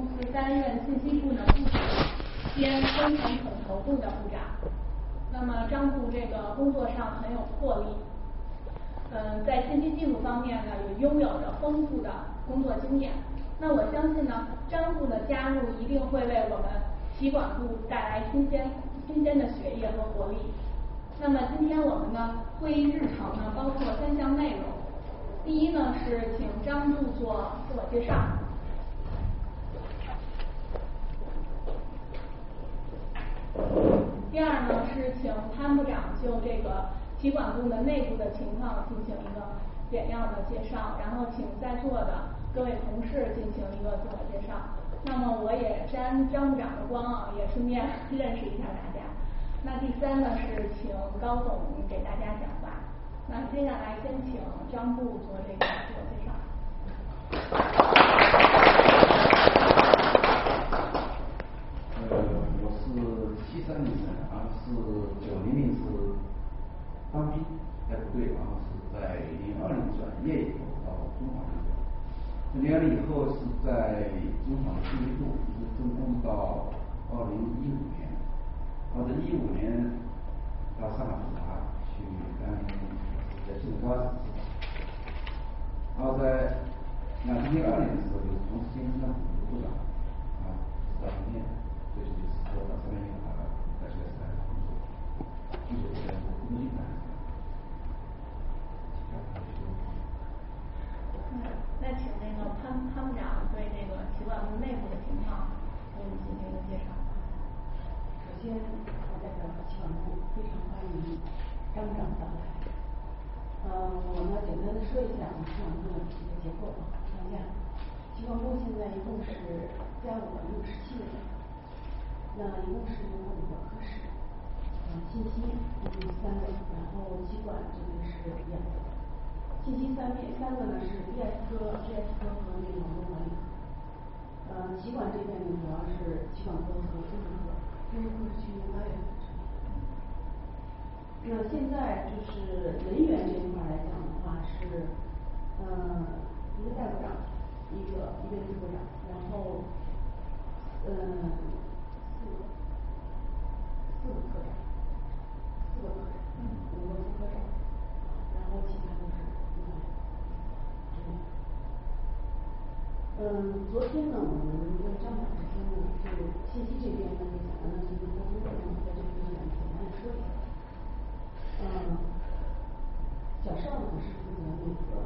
公司担任信息部的部长兼工程统筹部的部长。那么张部这个工作上很有魄力，在信息技术方面呢也拥有着丰富的工作经验。那我相信呢，张部的加入一定会为我们企管部带来新鲜的血液和活力。那么今天我们呢会议日程呢包括3项内容。第一呢是请张部做自我介绍。第二呢是请潘部长就这个企管部的内部的情况进行一个简要的介绍，然后请在座的各位同事进行一个自我介绍。那么我也沾张部长的光啊，也顺便认识一下大家。那第三呢是请高总给大家讲话。那接下来先请张部做这个自我介绍。 我是73年生的，90年是当兵在部队，然后是在02年转业以后到中华民国，02年以后是在中华的信息部一直分工到2015年，到这15年到上海普查去担任在信息高层司然后在2002年的时候就从事信息部部长，到今天，这就是我到3年在这个时代工作，具体在工作上。 那请那个潘部长对这个企管部内部的情况给我们进行一个介绍。 首先，我代表企管部非常欢迎张部长到来。我呢简单的说一下我们企管部的一个结构和框架。企管部现在一共是加我们17个人，那一共是有5个科室，信息一共3个，然后企管这边是2个。信息3个呢是 BS 科、GS 科和那个网络管理科。企管这边呢主要是企管科和工程科，工程科是去年8月份成立。那现在就是人员这一块来讲的话是，一个代部长，一个支部长，然后4个科长，5个副科长，然后其他都是昨天呢，我们跟张部长之间呢，就信息这边呢，就简单的进行沟通过程，在这里简单的说一下。小邵呢是负责那个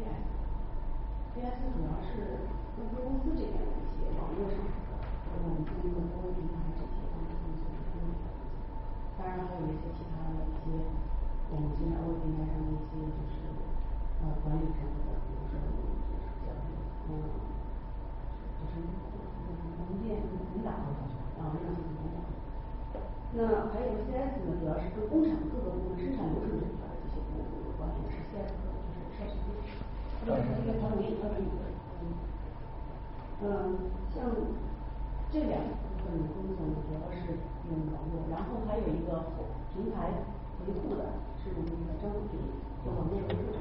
BS 主要是跟公司这边的一些网络上的，我们跟那个多维平台这些方面工作的工作。当然还有一些其他的一些我们现在微平台上的一些就是管理上的，比如说叫文件文档那还有 CS 呢，主要是跟工厂各个部门生产流程这块的这些部门有关系，是 CS 科，就是设计部，这个调整员像这2部分的工作呢，主要是用网络，然后还有一个平台维护的，是我们的张部长做网络维护的。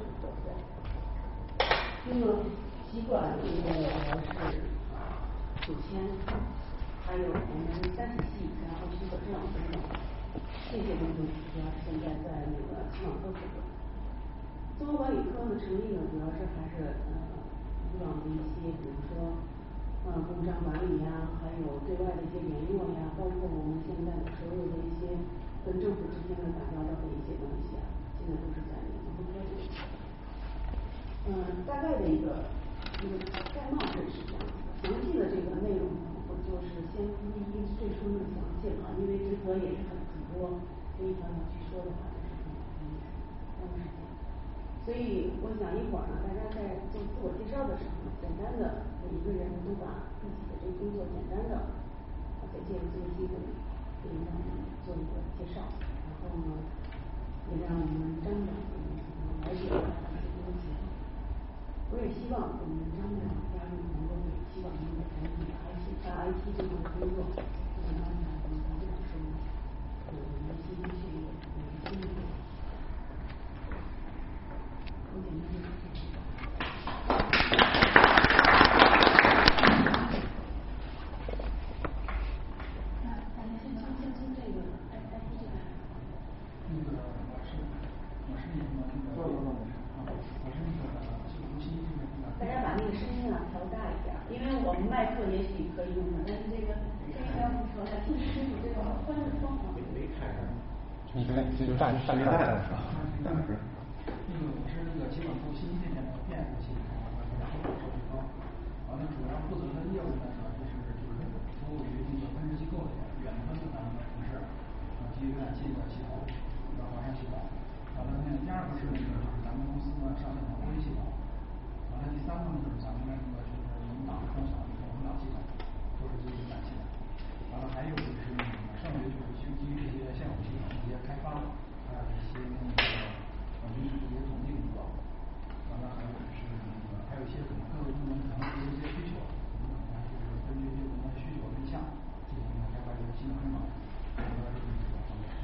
那么企管这边主要是9000，还有我们3体系，然后许可证等等，这些东西主要是现在在那个企管科负责。综合管理科呢成立呢，主要是还是以往的一些，比如说公章管理呀，还有对外的一些联络呀，包括我们现在的所有的一些跟政府之间的打交道的一些东西啊，现在都是在那个综合科这里。大概的一个概貌是这样子的，详细的这个内容呢，我就是先一最初的详细了，因为职责也是很多，这一条条去说的话就是很耽误时间。所以我想一会儿呢，大家在做自我介绍的时候呢，简单的每一个人都把自己的这个工作简单的再借着这个机会给我们做一个介绍，然后呢，也让我们张长了解一下这些工作情况。我也希望我们张部长加入能够给企管部的整体的 IT 这块工作，就像刚才我们张部长说的，我们的信息事业有新的变化。我简单的因为我们耐克也许可以用上，但是这个应该不说，那清清楚这个穿着双方。 没开上。 就是大概是吧？ 那个我是那个集管部信息这边的电子系统开发科的设计方，完了主要负责的业务呢，主要就是服务于那个分支机构的远端的咱们的同事，基于浏览器的系统，华山系统。完了那第二个是那个就是咱们公司呢上线的微系统。完了第三个呢就是咱们的那个就是文档共享的一个文档系统，都是基于浏览器的。完了还有就是那个剩余就是基于这些现有系统的一些开发，还有一些那个临时这些统计工作。完了还有就是那个还有一些可能各个部门可能有一些需求，我们可能就是根据这部门的需求立项进行开发一个新的功能，主要是这个方面。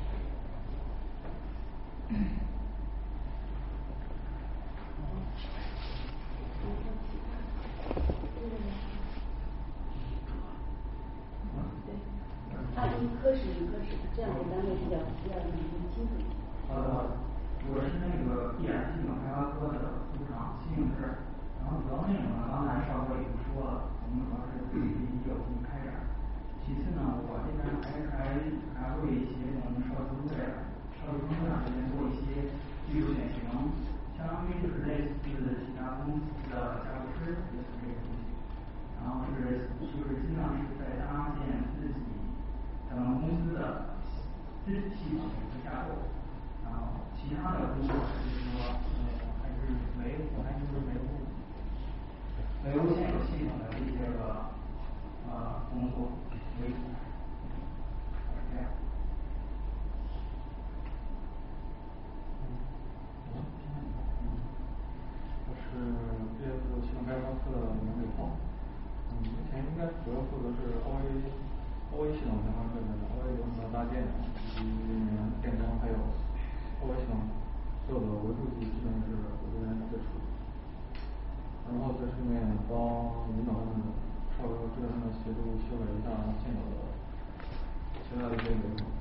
一科室一科室，这样的单位比较清楚。 我是那个必然系统开发科的副部长秦永志，然后主要内容呢，刚才邵哥已经说了，我们主要是对19进行开展。其次呢，我这边还会协同少数部队长这边做一些技术点评，相当于就是类似其他公司的架构师，类似这个东西。然后尽量是在搭建咱们公司的系统和架构，然后其他的工作就是说还是维护现有系统的这些个工作维护。这样。 我是毕业自系统开发科的梁伟涛。目前应该主要负责是 OA 系统开发这边的 OA 流程的搭建以及电灯，还有 OA 系统所有的维护基本是我这边在处理。然后在顺便帮领导他们稍微支持他们协助修改一下现有的其他的一些流程。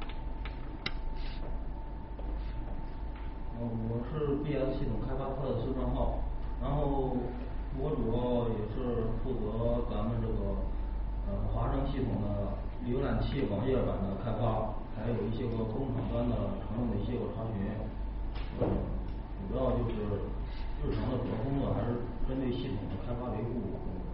我是毕业系统开发科的孙传浩，然后我主要也是负责咱们这个华生系统的浏览器网页版的开发，还有一些个工厂端的常用的一些个查询。主要就是日常的主要工作还是针对系统的开发维护工作。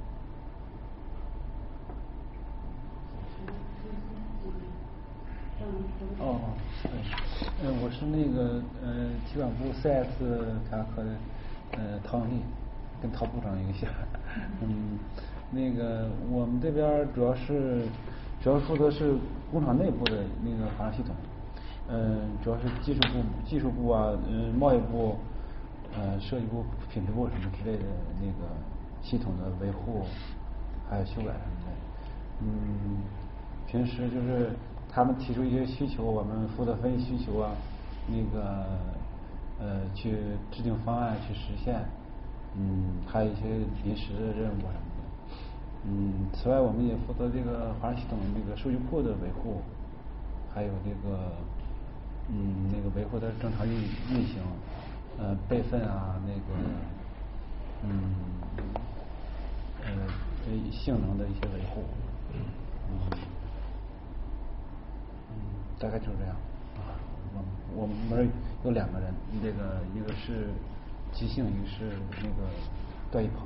我是那个集管部 CS 开发科的陶永利，跟陶部长一个姓。那个我们这边主要负责是工厂内部的那个华商系统，主要是技术部啊，贸易部，设计部、品质部什么之类的那个系统的维护，还有修改什么的。平时就是他们提出一些需求，我们负责分析需求啊，那个去制定方案去实现。还有一些临时的任务什么的。此外我们也负责这个华商系统那个数据库的维护，还有这个那个维护的正常运行，备份啊，那个性能的一些维护。大概就是这样。我们有2个人，这个一个是即兴，一个是那个段一鹏。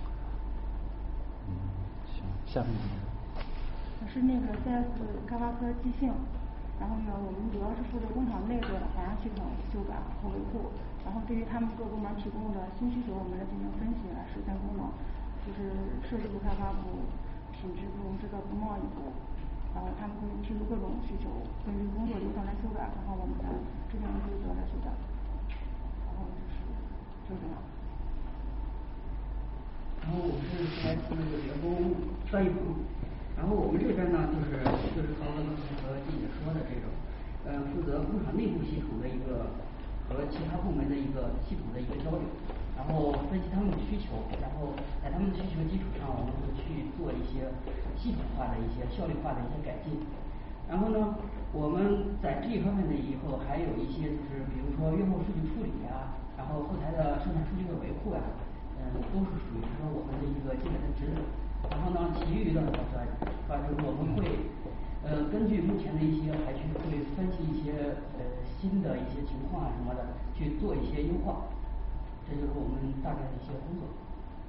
行，下面我是那个 CS 开发科即兴，然后呢，我们主要是负责工厂内的华商系统修改和维护，然后对于他们各部门提供的新需求，我们来进行分析来实现功能，就是设计部、开发部、品质部、制造部、贸易部，然后他们会提出各种需求，根据工作流程来修改，然后我们来制定规则来修改，然后就这样。 然后我是 CS 那个员工段一鹏，然后我们这边呢就是曹哥刚才和记者说的这种，负责工厂内部系统的一个和其他部门的一个系统的一个交流，然后分析他们的需求，然后在他们的需求基础上，我们会去做一些系统化的一些效率化的一些改进。然后呢，我们在这一方面呢以后还有一些就是比如说用户数据处理呀，然后后台的生产数据的维护呀。都是属于说我们的一个基本的职能。 呢，其余的反正我们会根据目前的一些海区会分析一些新的一些情况啊什么的，去做一些优化，这就是我们大概的一些工作。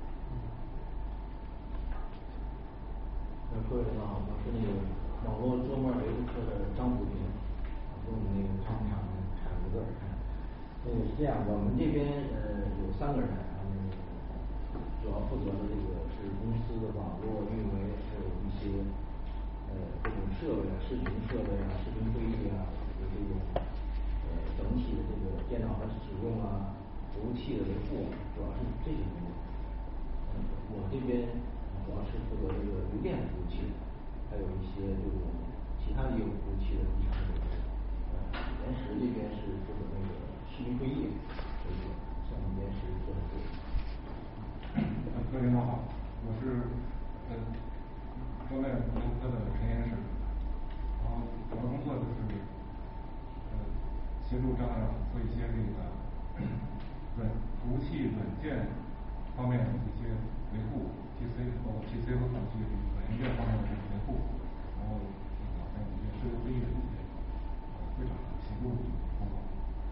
各位领导好，我是那个网络桌面维护科的张补平，跟我们那个张部长差一个字儿。是这样，我们这边有3个人，主要负责的这个是公司的网络运维，还有一些各种设备啊、视频设备啊、视频会议啊，有这种整体的这个电脑的使用啊、服务器的维护，主要是这些工作。我这边主要是负责这个邮电服务器，还有一些这种其他业务服务器的日常维护。延时这边是负责那个视频会议为主，像我们延时做的多。 各位领导好，我是中外服务科的陈岩石，然后主要工作就是协助张长做一些这个服务器软件方面的一些维护 ，PC 包括 PC 和手机软硬件方面的维护，然后还有一些社会会议的一些会场协助工作。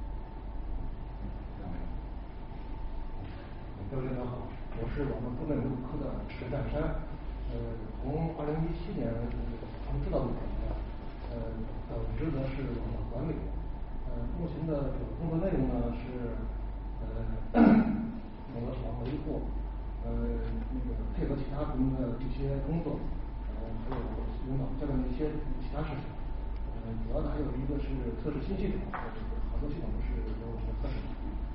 各位领导好，我是我们中外服务科的陈占山。从2017年从指导部转的，职责是网络管理。目前的主要工作内容呢是网络维护，配合其他部门的一些工作，还有领导交代的一些其他事情。主要的还有一个是测试新系统，好多系统都是由我们测试的。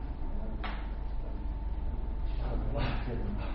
其他的没了，谢谢领导。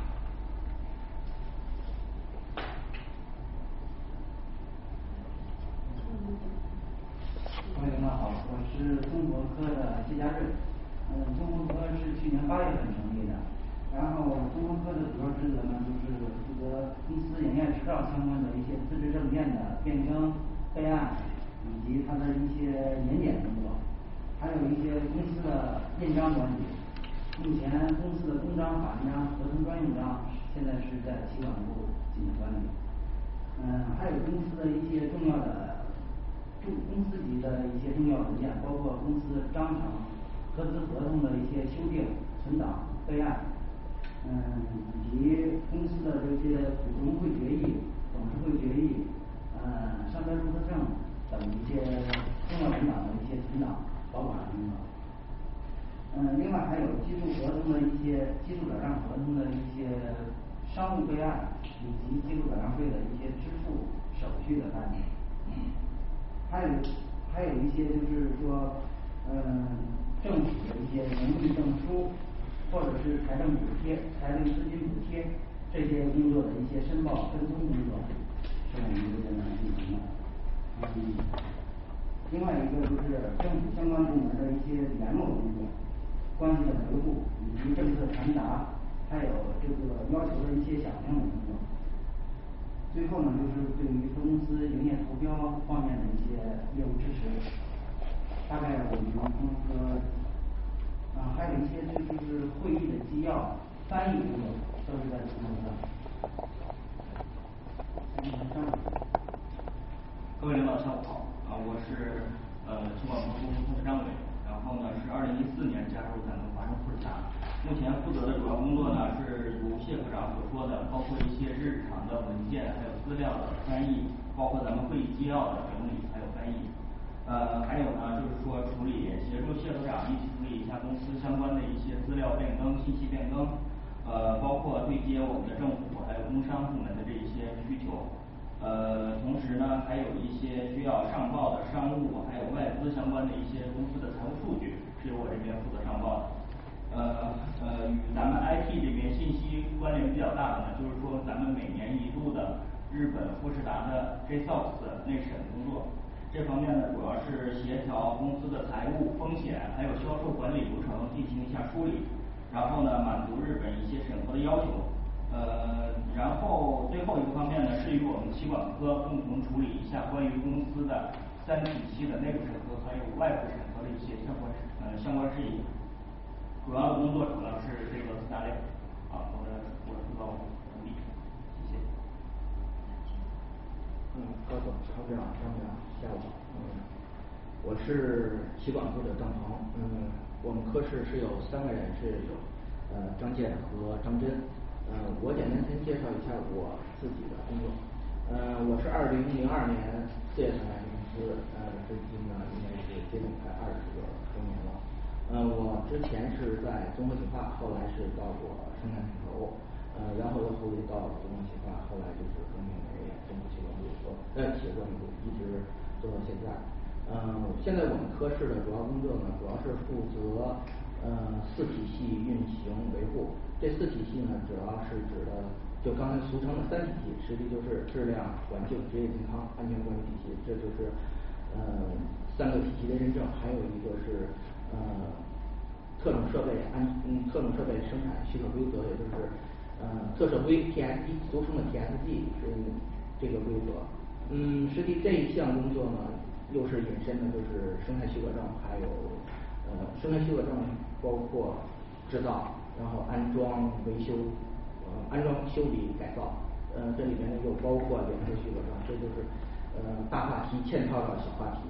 各位领导好，我是综合科的谢家瑞。综合科是去年8月份成立的，然后综合科的主要职责呢，就是负责公司营业执照相关的一些资质证件的变更、备案，以及它的一些年检工作，还有一些公司的印章管理。目前公司的公章、法人章、合同专用章现在是在企管部进行管理。还有公司的一些重要的公司级的一些重要文件，包括公司章程、合资合同的一些修订、存档、备案，以及公司的这些股东会决议、董事会决议、商标注册证等一些重要文档的一些存档、保管工作。另外还有基础合同的一些基础转让合同的一些商务备案，以及基础转让费的一些支付手续的办理。还有一些就是说，政府的一些荣誉证书，或者是财政补贴、财政资金补贴这些工作的一些申报跟踪工作，是我们这边来进行的。另外一个就是政府相关部门的一些联络工作、关系的维护，以及政策传达，还有这个要求的一些响应的工作。最后呢，就是对于分公司营业投标方面的一些业务支持，大概我们公司还有一些就是会议的纪要、翻译工作都是在这工作上。 各位领导下午好，我是企管部公司科的张伟，然后呢是2014年加入咱们华盛富士达。目前负责的主要工作呢是如谢科长所说的，包括一些日常的文件还有资料的翻译，包括咱们会议纪要的整理还有翻译。还有呢就是说协助谢科长一起处理一下公司相关的一些资料变更、信息变更，包括对接我们的政府还有工商部门的这一些需求。同时呢还有一些需要上报的商务还有外资相关的一些公司的财务数据是由我这边负责上报的。与咱们 IT 这边信息关联比较大的呢，就是说咱们每年1度的日本富士达的 JSOX 内审工作，这方面呢主要是协调公司的财务、风险还有销售管理流程进行一下梳理，然后呢满足日本一些审核的要求。然后最后一个方面呢是与我们企管科共同处理一下关于公司的3体系的内部审核还有外部审核的一些相关事宜。主要的工作主要是这个4大类。好，我的汇报完毕，谢谢。 高总、常部长、张部长，下午好。我是企管部的郑鹏。我们科室是有3个人，是有张健和张真。我简单先介绍一下我自己的工作。我是2002年4月份来的公司，至今呢应该是接近快20多年了。我之前是在综合企划，后来是到过生产统筹，然后又后续到综合企划，后来就是更名为中国企管部企业管理部，一直做到现在。现在我们科室的主要工作呢，主要是负责4体系运行维护。这4体系呢，主要是指的就刚才俗称的3体系，实际就是质量、环境、职业健康、安全管理体系，这就是3个体系的认证，还有一个是特种设备生产许可规则，也就是特设规 TSD， 俗称的 TSD 这个规则。实际这一项工作呢，又是引申的就是生产许可证，还有生产许可证包括制造，然后安装、维修、安装、修理、改造。这里面呢又包括联合许可证，这就是大话题嵌套的小话题。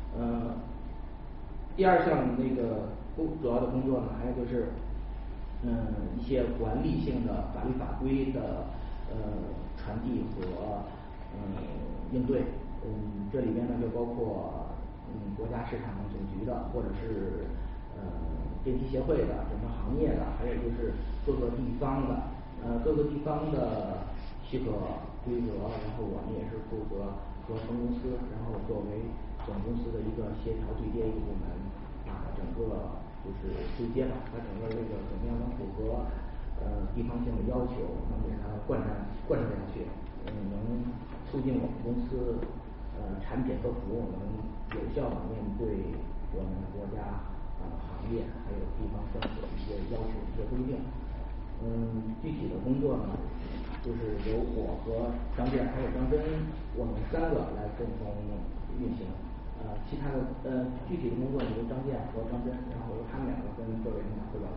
第2项那个主要的工作呢，还有就是一些管理性的法律法规的传递和应对。这里边呢就包括国家市场总局的，或者是电机协会的，整个行业的，还有就是各个地方的许可规则，然后我们也是负责和分公司，然后作为总公司的一个协调对接一个部门，把整个就是对接吧，把整个这个怎么样能符合地方性的要求，能给它贯彻下去，能促进我们公司产品和服务能有效的面对我们国家行业还有地方政府的一些要求、一些规定。具体的工作呢，就是由我和张健还有张真，我们3个来共同运行。其他的具体的工作由张健和张真，然后由他们2个跟各位领导汇报。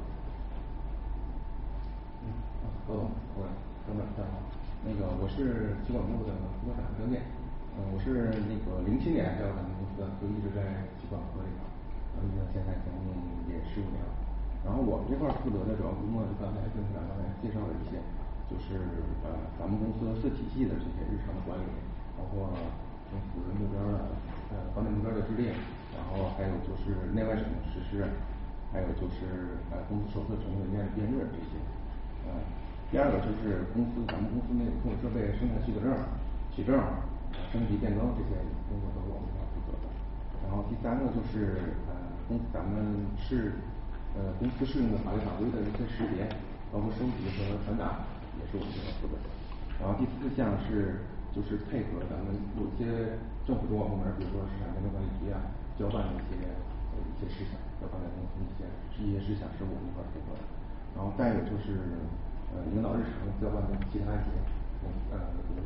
我是企管部的副科长张健。我是07年加入咱们公司的，就一直在企管科里边，一直到现在总共也15年了。然后我们这块负责的主要工作，就刚才郑部长刚才介绍了一些，就是咱们公司4体系的这些日常的管理，包括政府目标的管理目标的制定，然后还有就是内外审的实施，还有就是公司手册成文件的编制这些。第2个就是咱们公司那个特种设备生产许可证、取证、升级变更这些工作都是我们负责的。然后第3个就是咱们公司适用的法律法规的一些识别，包括收集和传达，也是我们负责的。然后第4项就是配合咱们有些政府主管部门，比如说市场监督管理局交办的一些事项，交办的公司一些事项是我们一块配合的。然后再一个就是领导日常交办的其他一些工作。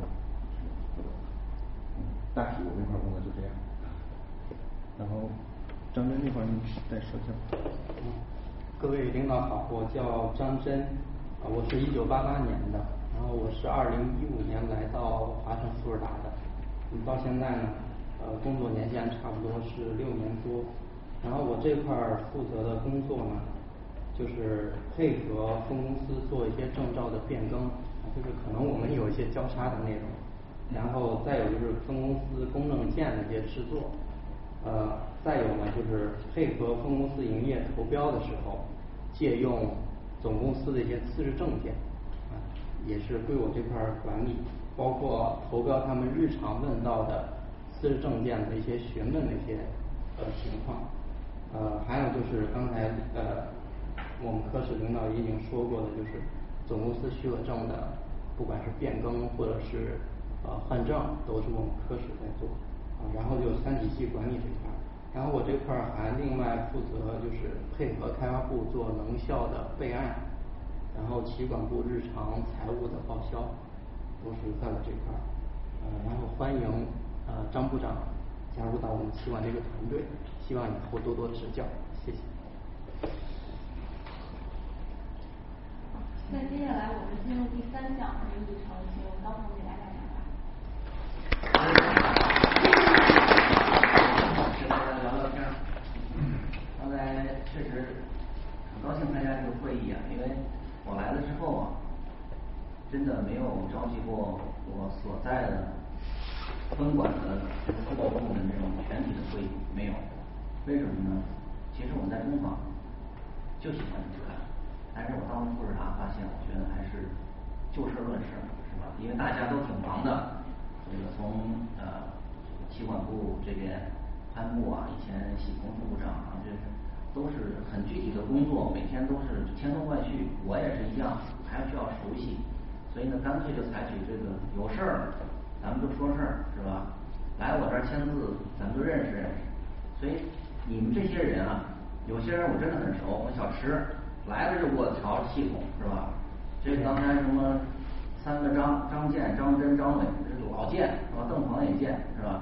大体我这块工作就这样。然后张真这块您再说一下。 各位领导好，我叫张真，我是1988年的，然后我是2015年来到华晨福尔达的，到现在呢，工作年限差不多是6年多。然后我这块负责的工作呢，就是配合分公司做一些证照的变更，就是可能我们有一些交叉的内容，然后再有就是分公司公证件的一些制作。再有呢，就是配合分公司营业投标的时候，借用总公司的一些资质证件，也是归我这块管理，包括投标他们日常问到的资质证件的一些询问的一些情况。还有就是刚才我们科室领导已经说过的，就是总公司许可证的，不管是变更或者是换证，都是我们科室在做。然后就3体系管理这块，然后我这块还另外负责就是配合开发部做能效的备案，然后企管部日常财务的报销都是在我这块。然后欢迎张部长加入到我们企管这个团队，希望以后多多指教，谢谢。 那接下来我们进入第3项会议议程，请高鹏给大家讲话。 召集过我所在的分管的辅导部门这种全体的会议，没有。为什么呢？其实我们在中访就喜欢这么干，但是我当了副市长发现，我觉得还是就事论事，是吧？因为大家都挺忙的，这个从企管部这边潘部啊，以前喜峰副部长啊，这都是很具体的工作，每天都是千头万绪，我也是一样，还需要熟悉，所以呢，干脆就采取这个有事儿咱们就说事儿，是吧？来我这儿签字，咱们就认识认识。所以你们这些人啊，有些人我真的很熟，我小池来了就给我调系统，是吧？这刚才什么三个张建、张真、张伟，这老见是吧？邓鹏也见是吧？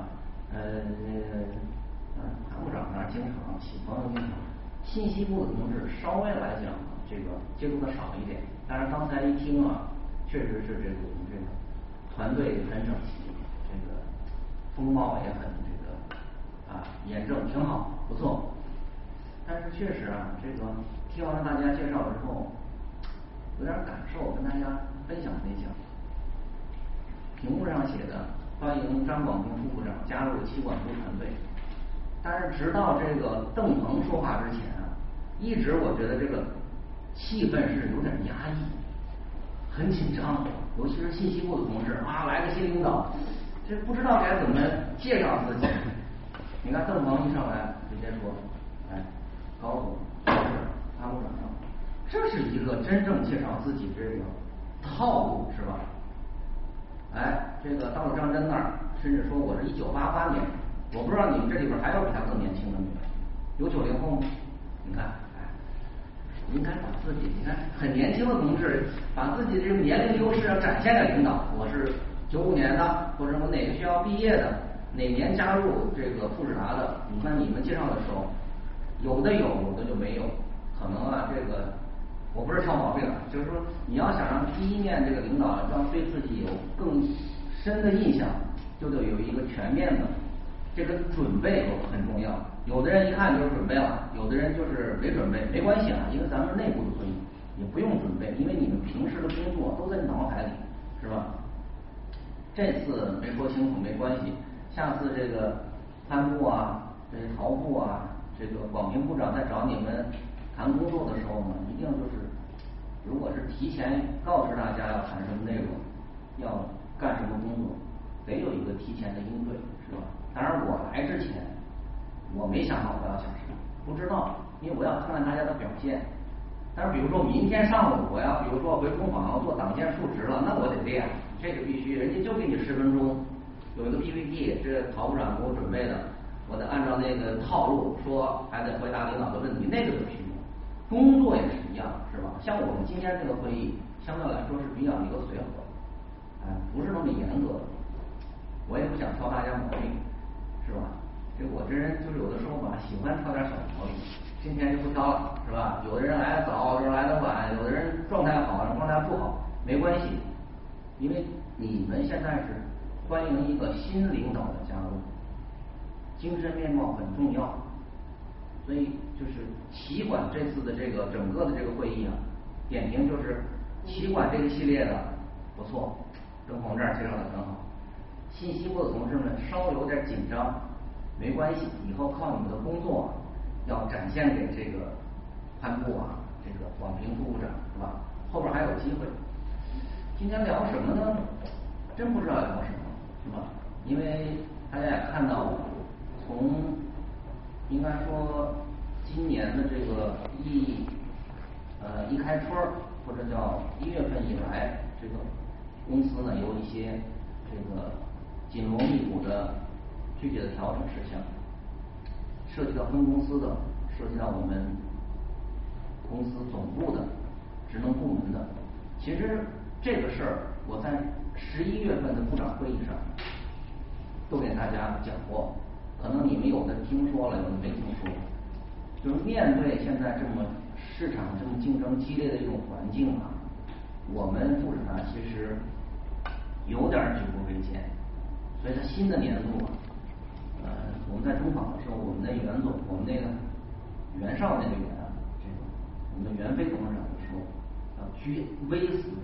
韩部长那儿经常，启峰经常。信息部的同志稍微来讲，这个接触的少一点，但是刚才一听啊，确实是这个我们这个团队很整齐，这个风貌也很这个严正，挺好，不错。但是确实啊，这个听完了大家介绍之后，有点感受，跟大家分享分享。屏幕上写的欢迎张广平副部长加入企管部团队，但是直到这个邓鹏说话之前啊，一直我觉得这个气氛是有点压抑，很紧张，尤其是信息部的同志啊，来个新领导，这不知道该怎么介绍自己。你看邓鹏一上来直接说，哎，高总，潘部长，这是一个真正介绍自己这个套路，是吧？哎，这个到了张真那儿，甚至说我是1988年，我不知道你们这里边还有比他更年轻的没有？有90后吗？你看，哎，应该把自己，你看很年轻的同志，把自己这个年龄优势要展现给领导。我是95年的，或者我哪个学校毕业的，哪年加入这个富士达的？你看你们介绍的时候，有的有，有的就没有，可能啊这个。我不是挑毛病，就是说你要想让第一面这个领导让对自己有更深的印象，就得有一个全面的这个准备很重要。有的人一看就是准备了，有的人就是没准备，没关系啊，因为咱们内部的会议也不用准备，因为你们平时的工作都在脑海里，是吧？这次没说清楚没关系，下次这个潘部啊、这陶部啊、这个广平部长在找你们谈工作的时候呢，一定就是，如果是提前告知大家要谈什么内容，要干什么工作，得有一个提前的应对，是吧？当然我来之前，我没想好我要讲什么，不知道，因为我要看看大家的表现。但是比如说明天上午我要，比如说回中访要做党建述职了，那我得练，这个必须，人家就给你10分钟，有一个 PPT， 这陶部长给我准备的。我得按照那个套路说，还得回答领导的问题，那个就必须有。工作也是一样，是吧？像我们今天这个会议，相对来说是比较一个随和，不是那么严格的。我也不想挑大家毛病，是吧？这我这人就是有的时候吧，喜欢挑点小毛病。今天就不挑了，是吧？有的人来得早，有的人来得晚，有的人状态好，状态不好，没关系，因为你们现在是欢迎一个新领导的加入。精神面貌很重要，所以就是企管这次的这个整个的这个会议啊，点评就是企管这个系列的不错，邓鹏这儿介绍的很好。信息部的同志们稍有点紧张，没关系，以后靠你们的工作要展现给这个潘部啊，这个广平副部长，是吧？后边还有机会。今天聊什么呢？真不知道聊什么，是吧？因为大家也看到了。从应该说今年的这个一开春或者叫1月份以来，这个公司呢有一些这个紧锣密鼓的具体的调整事项，涉及到分公司的，涉及到我们公司总部的职能部门的。其实这个事儿我在11月份的部长会议上都给大家讲过。可能你们有的听说了，有的没听说。就是面对现在这么市场这么竞争激烈的一种环境啊，我们富士达其实有点举步维艰。所以在新的年度我们在中访的时候，我们的袁总，我们那个袁绍那个袁啊，这个我们的袁飞董事长就说要居危思维，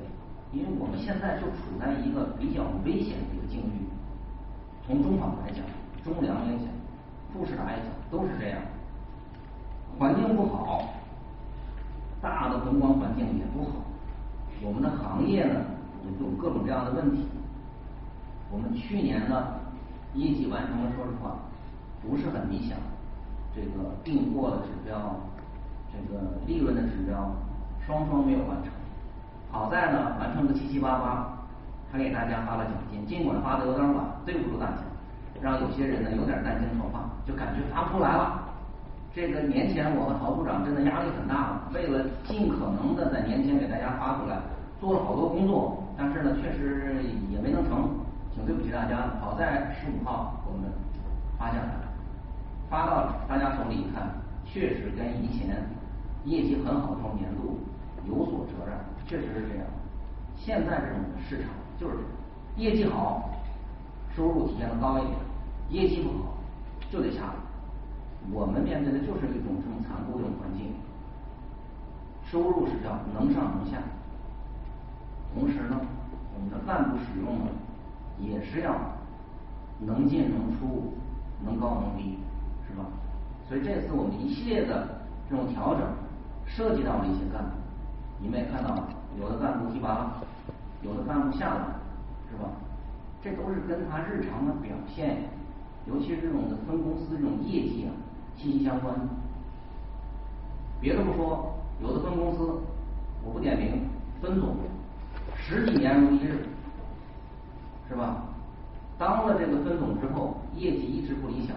因为我们现在就处在一个比较危险的一个境遇，从中纺来讲，中粮也讲，富士达也讲，都是这样，环境不好，大的宏观环境也不好，我们的行业呢也有各种各样的问题。我们去年呢业绩完成了，说实话不是很理想，这个订货的指标，这个利润的指标双没有完成。好在呢完成个7、7、8、8，还给大家发了奖金，尽管发的有点晚，对不住大家，让有些人呢有点担惊受怕，就感觉发不出来了。这个年前我和陶部长真的压力很大了，为了尽可能的在年前给大家发出来，做了好多工作，但是呢确实也没能成，挺对不起大家。好在15号我们发下来，发到大家手里一看，确实跟以前业绩很好的年度有所折让，确实是这样。现在这种市场就是业绩好，收入体现的高一点；业绩不好就得下来。我们面对的就是一种这么残酷的环境，收入是叫能上能下，同时呢，我们的干部使用呢也是要能进能出，能高能低，是吧？所以这次我们一系列的这种调整，涉及到了一些干部，你们也看到了，有的干部提拔了，有的干部下来，是吧？这都是跟他日常的表现，尤其是这种分公司这种业绩啊息息相关。别的不说，有的分公司我不点名，分总10几年如一日，是吧？当了这个分总之后，业绩一直不理想，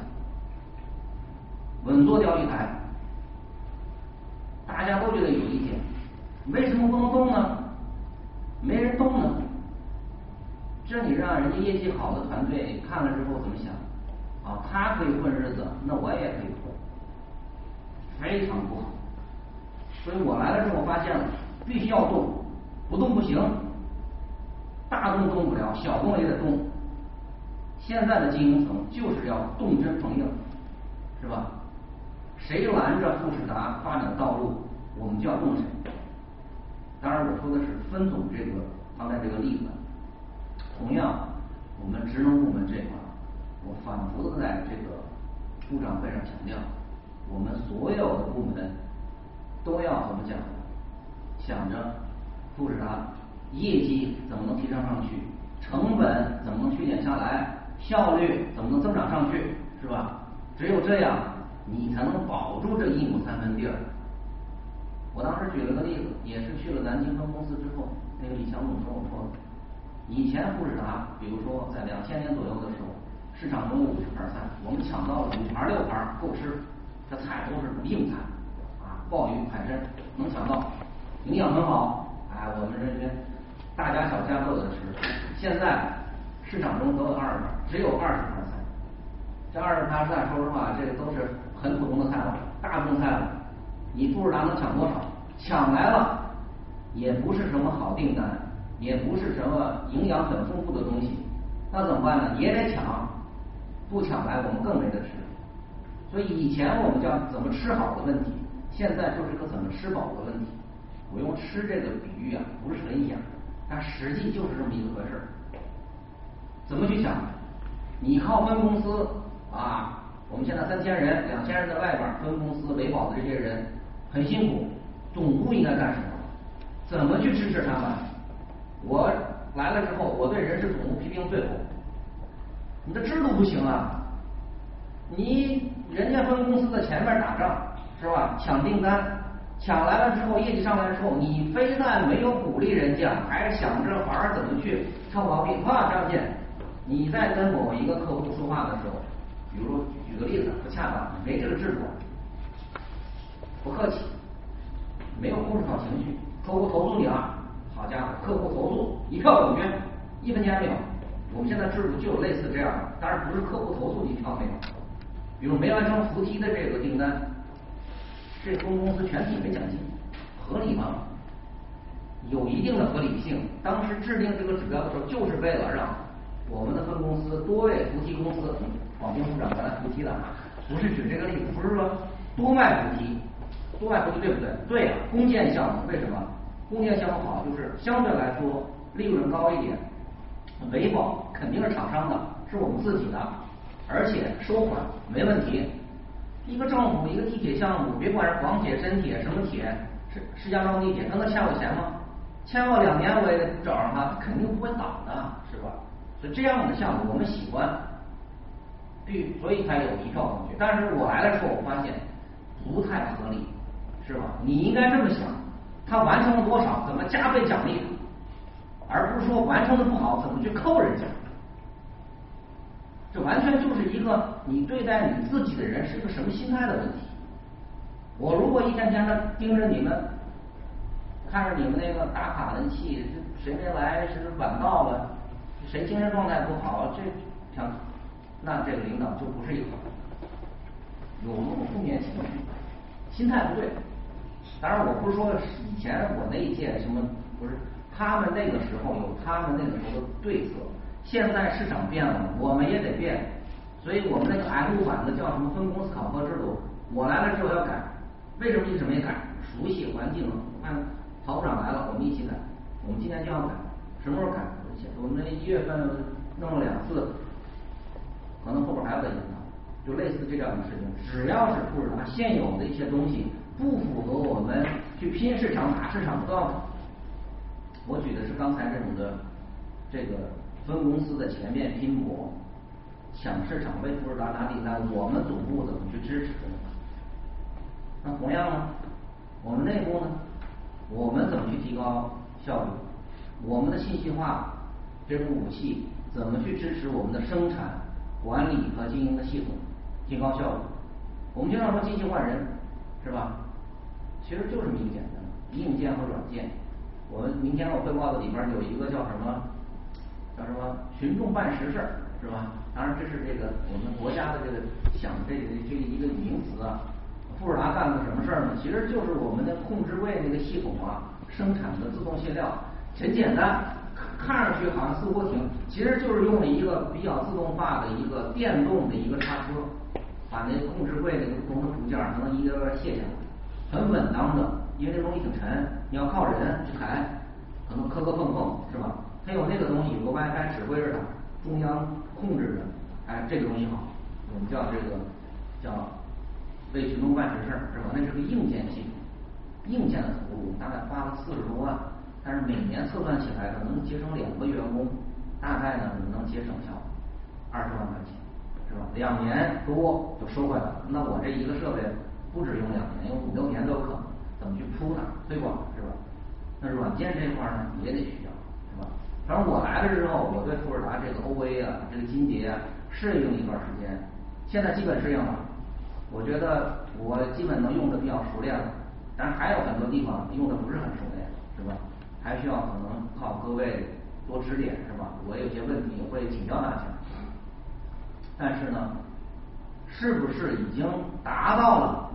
稳坐钓鱼台，大家都觉得有意见，为什么不能动呢？没人动呢。这你让人家业绩好的团队看了之后怎么想？啊，他可以混日子，那我也可以混，非常不好。所以我来了之后发现了，必须要动，不动不行。大动动不了，小动也得动。现在的经营层就是要动真碰硬，是吧？谁拦着富士达发展的道路，我们就要动谁。当然，我说的是分总这个刚才这个例子。同样，我们职能部门这块，我反复的在这个部长会上强调，我们所有的部门都要怎么讲？想着富士达业绩怎么能提升上去，成本怎么能削减下来，效率怎么能增长上去，是吧？只有这样，你才能保住这1亩3分地儿。我当时举了个例子，也是去了南京分公司之后，那个李强总跟我说的。以前富士达，比如说在2000年左右的时候，市场中有50盘菜，我们抢到了5盘6盘够吃，这菜都是硬菜啊，鲍鱼、海参能抢到，营养很好，哎，我们这些大家小家都有的吃。现在市场中都有20盘，只有20盘菜，这20盘菜说实话，这个都是很普通的菜了，大众菜了。你富士达能抢多少？抢来了，也不是什么好订单。也不是什么营养很丰富的东西，那怎么办呢？也得抢，不抢来我们更没得吃。所以以前我们叫怎么吃好的问题，现在就是个怎么吃饱的问题。我用吃这个比喻啊，不是很雅，但实际就是这么一个回事。怎么去抢？你靠分公司啊，我们现在3000人、2000人在外边分公司维保的这些人很辛苦，总部应该干什么？怎么去支持他们？我来了之后，我对人事总部批评最后，你的制度不行啊！你人家分公司在前面打仗是吧？抢订单，抢来了之后，业绩上来之后，你非但没有鼓励人家，还想着玩儿怎么去套毛病。张健，你在跟某一个客户说话的时候，比如说举个例子，不恰当，没这个制度，不客气，没有控制好情绪，客户投诉你了。好家伙，客户投诉一票否决，1分钱没有。我们现在制度就有类似这样的，当然不是客户投诉1票没有。比如没完成扶梯的这个订单，这分公司全体没奖金，合理吗？有一定的合理性。当时制定这个指标的时候，就是为了让我们的分公司多为扶梯公司，广东部长原来扶梯的，不是举这个例子，不是说多卖扶梯，多卖扶梯对不对？对呀，公建项目为什么？公建项目好，就是相对来说利润高一点，维保肯定是厂商的，是我们自己的，而且收款没问题。一个政府一个地铁项目，别管是广铁、深铁什么铁，石家庄地铁，跟他欠我钱吗？欠我2年我也得找上他肯定不会倒的，是吧？所以这样的项目我们喜欢，所以才有一票否决。但是我来了之后，我发现不太合理，是吧？你应该这么想，他完成了多少，怎么加倍奖励他，而不是说完成的不好怎么去扣人家。这完全就是一个你对待你自己的人是一个什么心态的问题。我如果一天天的盯着你们，看着你们那个打卡的气，谁没来，谁晚到了，谁精神状态不好，那这个领导就不是一个好人，有那种负面情绪，心态不对。当然我不是说以前我那一届什么，不是，他们那个时候有他们那个时候的对策，现在市场变了，我们也得变。所以我们那个 M5版的叫什么分公司考核制度，我来了之后要改。为什么一直没改？熟悉环境，看曹部长来了，我们一起改。我们今年就要改，什么时候改？我们1月份弄了2次，可能后边还要再研讨。就类似这样的事情，只要是富士达现有的一些东西不符合我们去拼市场打市场的标准，我举的是刚才这种的这个分公司的前面拼搏抢市场为富士达拿订单，我们总部怎么去支持？那同样呢，我们内部呢，我们怎么去提高效率？我们的信息化这种武器怎么去支持我们的生产管理和经营的系统，提高效率？我们经常说机器换人，是吧？其实就是这么简单，硬件和软件。我们明天我汇报的里边有一个叫什么群众办实事，是吧？当然这是这个我们国家的这个一个名词啊。富士达干的什么事儿呢？其实就是我们的控制柜那个系统啊，生产的自动卸料，很简单，看上去好像似乎挺，其实就是用了一个比较自动化的一个电动的一个叉车，把那控制柜那个不同的部件能一个个卸下来，很稳当的，因为这东西挺沉，你要靠人去抬，可能磕磕碰碰，是吧？它有那个东西，有 WiFi 指挥着它，中央控制着，哎，这个东西好，我们叫这个叫为群众办实事，是吧？那是个硬件系统，硬件的投入大概花了40多万，但是每年测算起来可能节省2个员工，大概呢能节省下20万块钱，是吧？2年多就收回来了。那我这一个设备不止用2年，用5、6年都有可能。怎么去铺它、推广，是吧？那软件这块呢也得需要，是吧？反正我来了之后，我对富士达这个 OA 啊，这个金蝶啊适应一段时间，现在基本适应了。我觉得我基本能用的比较熟练了，但是还有很多地方用的不是很熟练，是吧？还需要可能靠各位多指点，是吧？我有些问题也会请教大家。但是呢，是不是已经达到了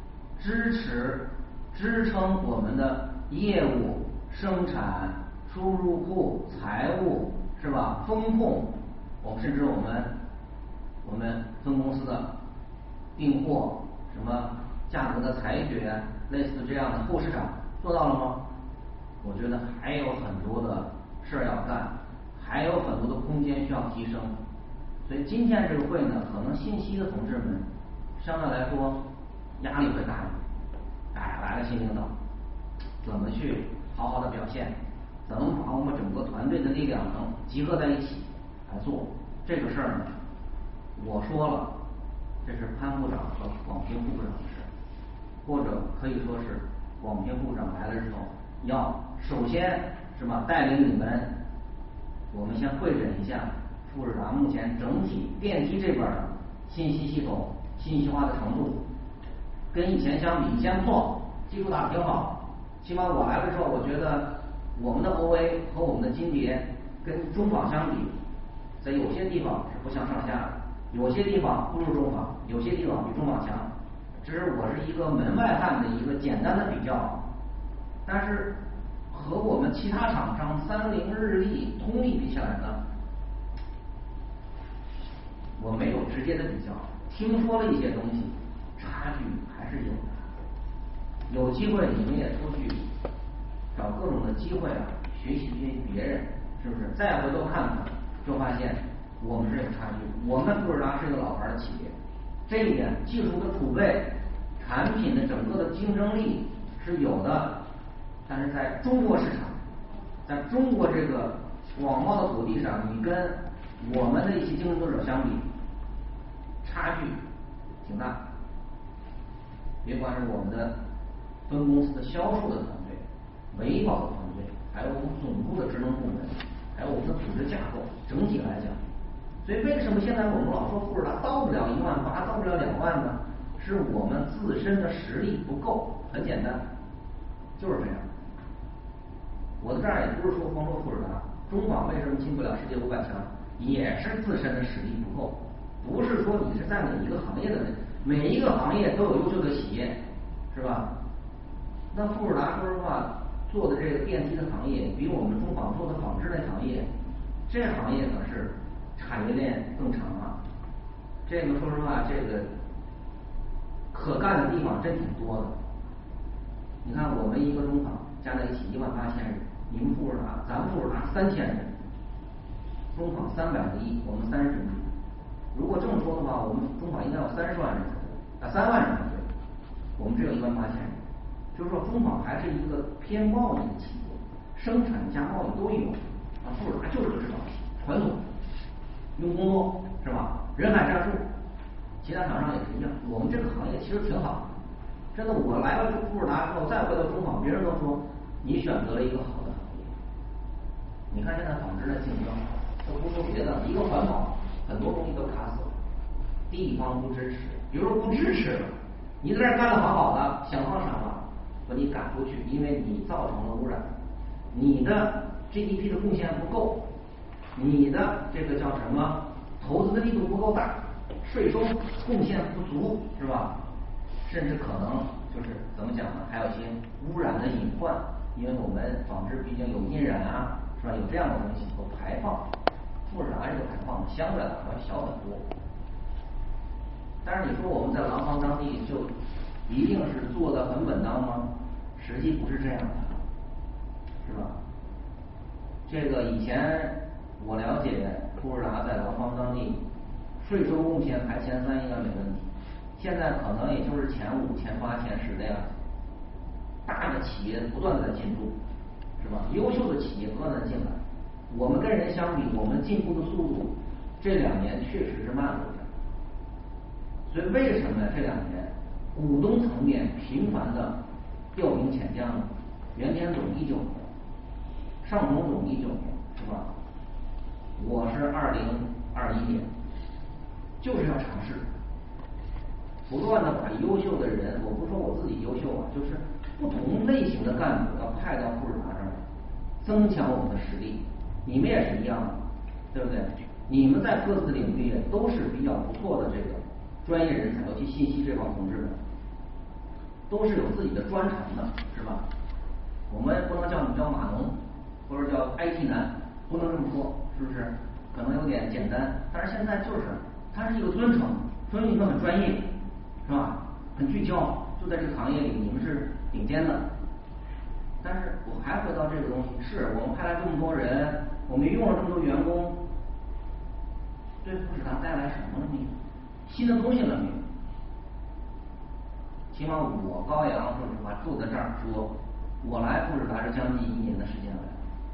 支撑我们的业务、生产、出入库、财务，是吧？风控，甚至我们分公司的订货，什么价格的裁决，类似这样的后市场做到了吗？我觉得还有很多的事儿要干，还有很多的空间需要提升。所以今天这个会呢，可能信息的同志们相对来说压力会大一点。来了新领导，怎么去好好的表现？怎么把我们整个团队的力量能集合在一起来做这个事儿呢？我说了，这是潘部长和广平副部长的事，或者可以说是广平部长来了之后，要首先是吧带领你们，我们先会诊一下富士达目前整体电梯这边的信息系统信息化的程度，跟以前相比，以前不错，基础打得挺好。起码我来了之后，我觉得我们的 OA 和我们的金蝶跟中纺相比，在有些地方是不相上下的，有些地方不如中纺，有些地方比中纺强。这是我是一个门外汉的一个简单的比较，但是和我们其他厂商三菱、日立、通力比起来呢，我没有直接的比较，听说了一些东西，差距还是有的。有机会你们也出去找各种的机会啊， 学习别人，是不是？再回头看看，就发现我们是有差距。我们富士达是一个老牌的企业，这一点技术的储备、产品的整个的竞争力是有的，但是在中国市场，在中国这个广袤的土地上，你跟我们的一些竞争对手相比，差距挺大。别管是我们的分公司的销售的团队、维保的团队，还有我们总部的职能部门，还有我们的组织架构，整体来讲，所以为什么现在我们老说富士达到不了18000，到不了2万呢？是我们自身的实力不够，很简单，就是这样。我在这儿也不是说光说富士达，中纺为什么进不了世界500强，也是自身的实力不够，不是说你是在哪一个行业的人，每一个行业都有优秀的企业，是吧？那富士达说实话做的这个电梯的行业，比我们中纺做的纺织类行业，这行业可是产业链更长啊。这个说实话，这个可干的地方真挺多的。你看我们一个中纺加在一起18000人，你们富士达，咱们富士达3000人，中纺300个亿，我们30个亿。如果这么说的话，我们中纺应该有30万人才对，3万人才对，我们只有18000人。就是说中纺还是一个偏贸易的企业，生产加贸易都有。富士达就是个制造企业，传统，用工多是吧？人海战术，其他厂商也是一样。我们这个行业其实挺好的，真的。我来了富士达之后，再回到中纺，别人都说你选择了一个好的行业。你看现在纺织的竞争，都不说别的，一个环保，很多东西都卡死了，地方不支持，比如说不支持了，你在这儿干得好好的，想方设法把你赶出去，因为你造成了污染，你的 GDP 的贡献不够，你的这个叫什么投资的力度不够大，税收贡献不足，是吧？甚至可能就是怎么讲呢？还有一些污染的隐患，因为我们纺织毕竟有印染啊，是吧？有这样的东西和排放，富士达这个排放相对来说要小很多。但是你说我们在廊坊当地就一定是做得很稳当吗？实际不是这样的，是吧？这个以前我了解富士达在廊坊当地税收贡献排前3应该没问题，现在可能也就是前5、前8、前10的样子。大的企业不断的在进入，是吧？优秀的企业不断的进来，我们跟人相比，我们进步的速度这2年确实是慢了点。所以为什么这2年股东层面频繁的调兵遣将呢？袁天总19年，尚荣总19年，是吧？我是2021年，就是要尝试，不断的把优秀的人，我不是说我自己优秀啊，就是不同类型的干部要派到富士达上来，增强我们的实力。你们也是一样的，对不对？你们在各自领域都是比较不错的这个专业人才，尤其信息这帮同志们，都是有自己的专长的，是吧？我们不能叫你叫码农，或者叫 IT 男，不能这么说，是不是？可能有点简单，但是现在就是它是一个尊称，说明你们很专业，是吧？很聚焦，就在这个行业里，你们是顶尖的。但是我还回到这个东西，是我们派来这么多人，我们用了这么多员工，对富士达带来什么了没有？新的东西了没有？起码我高阳说实话住在这儿说，我来富士达是将近1年的时间来，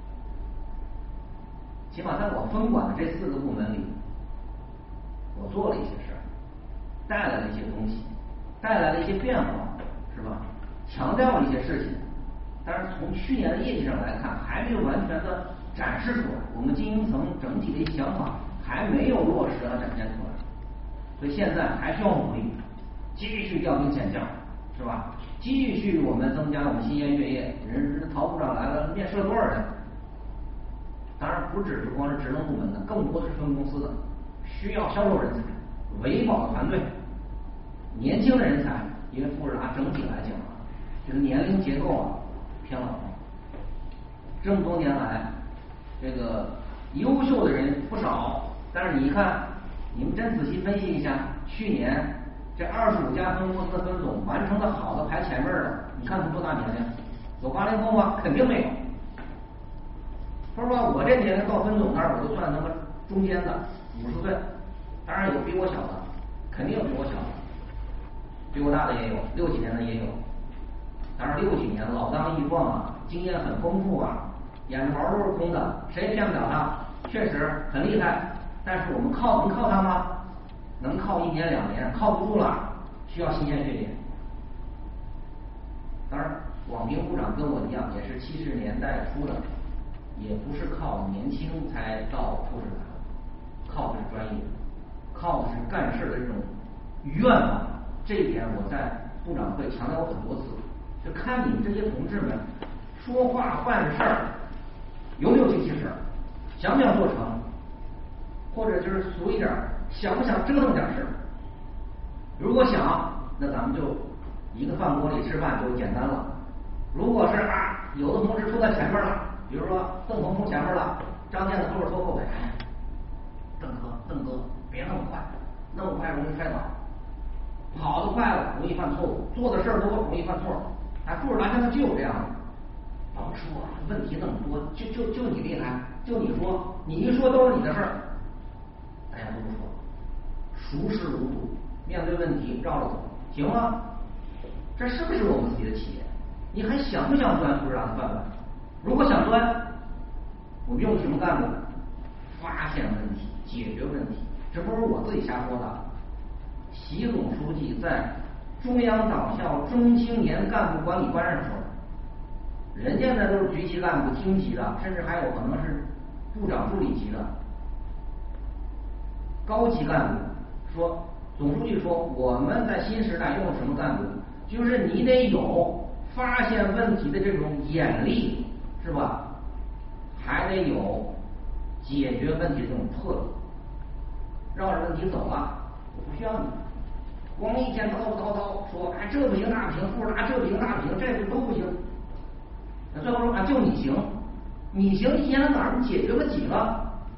起码在我分管的这4个部门里，我做了一些事儿，带来了一些东西，带来了一些变化，是吧？强调了一些事情，但是从去年的业绩上来看，还没有完全的展示出来，我们经营层整体的一些想法还没有落实和展现出来，所以现在还需要努力，继续调兵遣将，是吧？继续我们增加我们新鲜血液。陶部长来了，面试了多少人？当然不只是光是职能部门的，更多的是分公司的，需要销售人才、维保团队、年轻的人才。因为富士达整体来讲啊，这个年龄结构啊偏老，这么多年来，这个优秀的人不少，但是你看，你们真仔细分析一下，去年这25家分公司的分总完成的好的排前面的，你看他多大年龄？有80后吗？肯定没有。 说实话，我这年龄到分总那儿，我就算他妈中间的50岁，当然有比我小的，肯定有比我小的，比我大的也有，6几年的也有。当然6几年老当益壮啊，经验很丰富啊，眼毛都是空的，谁也骗不了他，确实很厉害。但是我们能靠他吗？能靠1年2年，靠不住了，需要新鲜血液。当然，广平部长跟我一样，也是70年代初的，也不是靠年轻才到副市长，靠的是专业，靠的是干事的这种愿望。这一点我在部长会强调过很多次，就看你们这些同志们说话办事儿有没有精气神，想不想做成，或者就是俗一点，想不想折腾点事。如果想，那咱们就一个饭锅里吃饭就简单了。如果是有的同志出在前面了，比如说邓鹏出前面了，张健在后边拖后腿，邓哥别那么快，那么快容易摔倒，跑得快了容易犯错误，做的事儿多容易犯错。副市长现在就有这样的，甭说问题那么多，就你厉害，就你说，你一说都是你的事儿，大家都不说，熟视无睹，面对问题绕着走，行吗？这是不是我们自己的企业？你还想不想钻副市长的饭碗？如果想钻，我们用什么干部？发现问题，解决问题，这不是我自己瞎说的。习总书记在中央党校中青年干部管理班上说的，人家那都是局级干部、厅级的，甚至还有可能是部长助理级的高级干部。说总书记说，我们在新时代用什么干部？就是你得有发现问题的这种眼力，是吧？还得有解决问题的这种魄力。绕着问题走了，我不需要你。光一天叨说，这不行那不行，副市长这不行那不行，这都不行。那最后说就你行，你行一天到晚你解决了几个？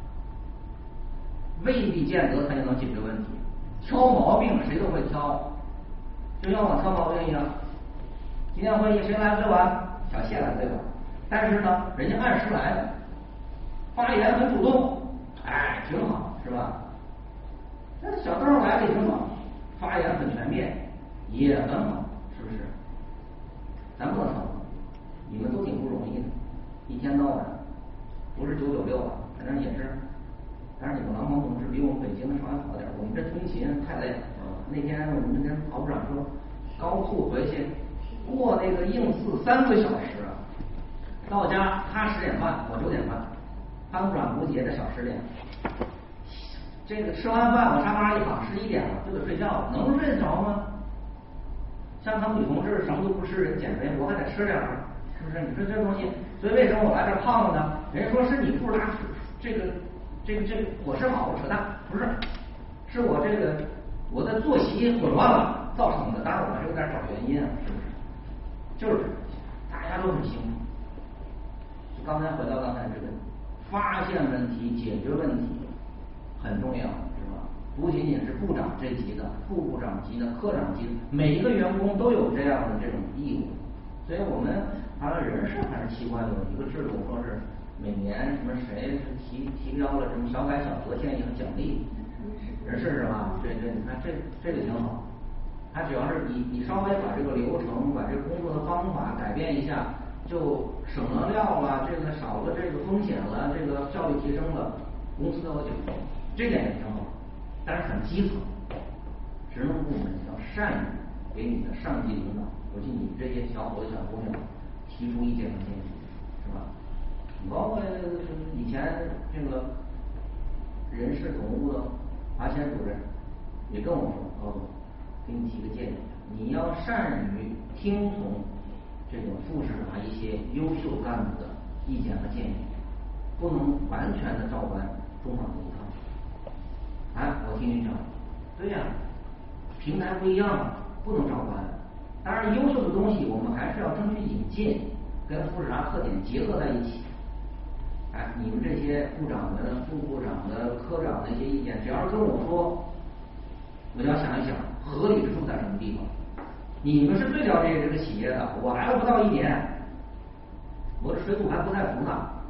未必见得他就能解决问题。挑毛病谁都会挑，就像我挑毛病一样。今天会议谁来最晚？小谢来最晚，但是呢，人家按时来的，发言很主动，挺好，是吧？那小豆来的也挺好，发言很全面，也很好，是不是？咱不能挑，你们都挺不容易的，一天到晚不是996啊，反正也是。但是你们廊坊同志比我们北京的稍微好点，我们这通勤太累了。那天我们那天曹部长说，高速回去过那个应4 3个小时啊，到家他10点半，我9点半，潘部长估计也得小10点。这个吃完饭往沙发上一躺，11点了就得睡觉了，能睡得着吗？像他们女同志什么都不吃，人减肥，我还得吃点儿，是不是？你说这东西，所以为什么我来这胖了呢？人家说是你副市长这个伙食好，我扯淡，不是，是我我的作息混乱了造成的。当然我还是有点找原因啊，是不是？就是这个，大家都很清楚。刚才回到刚才这个，发现问题、解决问题很重要，是吧？不仅仅是部长这级的、副部长级的、科长级的，每一个员工都有这样的这种义务。所以我们人事还是奇怪的一个制度，说是每年什么谁提标了什么小改小革建议和奖励，人事是吧？对，你看这个挺好。他只要是你稍微把这个流程、把这个工作的方法改变一下，就省了料了，这个少了这个风险了，这个效率提升了，公司都有奖励，这点也挺好。但是很基层，职能部门要善于给你的上级领导，尤其你这些小伙子小姑娘提出意见和建议，是吧？包括以前这个人事总务的华谦主任也跟我说，高总，给你提个建议，你要善于听从这个副市长一些优秀干部的意见和建议，不能完全的照搬中方的一套。我听您讲，对呀，平台不一样，不能照搬。当然，优秀的东西我们还是要争取引进，跟副市长特点结合在一起。你们这些部长的、副部长的、科长的一些意见，只要是跟我说，我要想一想合理之处在什么地方。你们是最了解这个企业的，我来了不到1年，我这水土还不太服呢，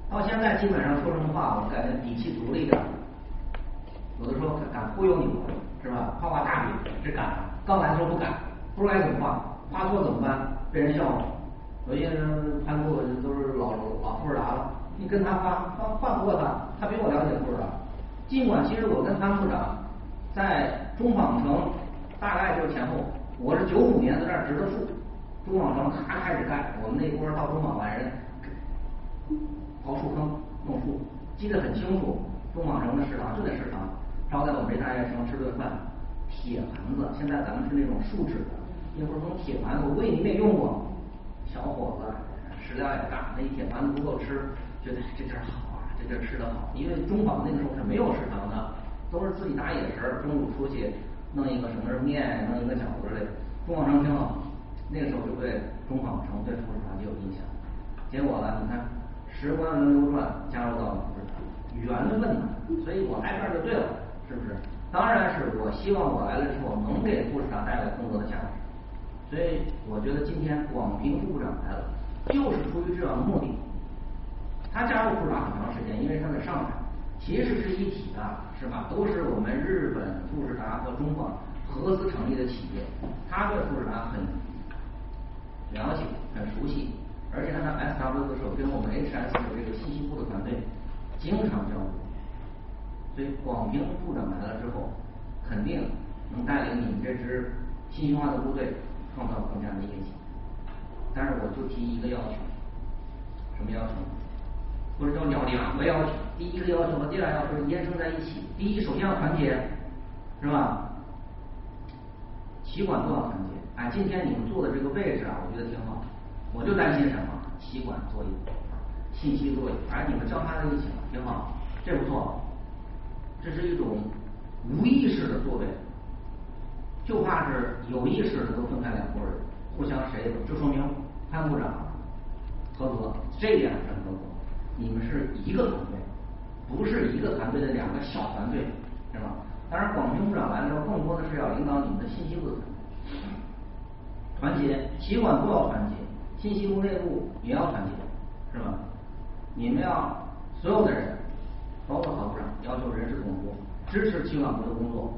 到现在基本上说什么话，我感觉底气足了一点，有的时候敢忽悠你们，是吧？夸夸大饼这敢，刚来的时候不敢，不知道该怎么夸错怎么办？被人笑话。有些人攀过都是老富士达了，你跟他换不过他比我了解富士达。尽管其实我跟潘部长在中纺城大概就是前后，我是95年在这儿植的树，中纺城开始盖，我们那波到中纺来人刨树坑弄树，记得很清楚。中纺城的食堂就在食堂招待我们这大学生吃顿饭，铁盘子，现在咱们是那种树脂的，一会儿从铁盘子，我估计你们也用过。小伙子食量也大，那一铁盘子不够吃，觉得这地儿好啊，这地儿吃得好。因为中纺那个时候是没有食堂的，都是自己打野食，中午出去弄一个什么面，弄一个饺子之类的。中纺城挺好，那个时候就对中纺城对富士达就有印象。结果呢，你看时光轮流转，加入到了富士达，缘分呐，所以我来这儿就对了，是不是？当然是我希望我来了之后能给富士达带来更多的价值。所以我觉得今天广平副部长来了，就是出于这样的目的。他加入富士达很长时间，因为他在上海，其实是一体的，是吧？都是我们日本富士达和中纺合资成立的企业，他对富士达很了解、很熟悉，而且他在 SW 的时候跟我们 HS 的这个信息部的团队经常交流。所以广平副部长来了之后，肯定能带领你们这支信息化的部队创造更加的业绩。但是我就提一个要求，什么要求？或者叫2个要求。第一个要求和第二个要求延伸在一起。第一，首先要团结，是吧？企管都要团结。哎，今天你们坐的这个位置啊，我觉得挺好。我就担心什么？企管座椅、信息座椅，哎，你们交叉在一起了，挺好，这不错。这是一种无意识的作为。就怕是有意识的都分开两拨人，互相谁就说明潘部长合格，这一点很合格。你们是一个团队，不是一个团队的2个小团队，是吧？当然，广平部长来了之后，更多的是要领导你们的信息部的团结，企管部要团结，信息部内部也要团结，是吧？你们要所有的人，包括郝部长，要求人事统筹，支持企管部的工作。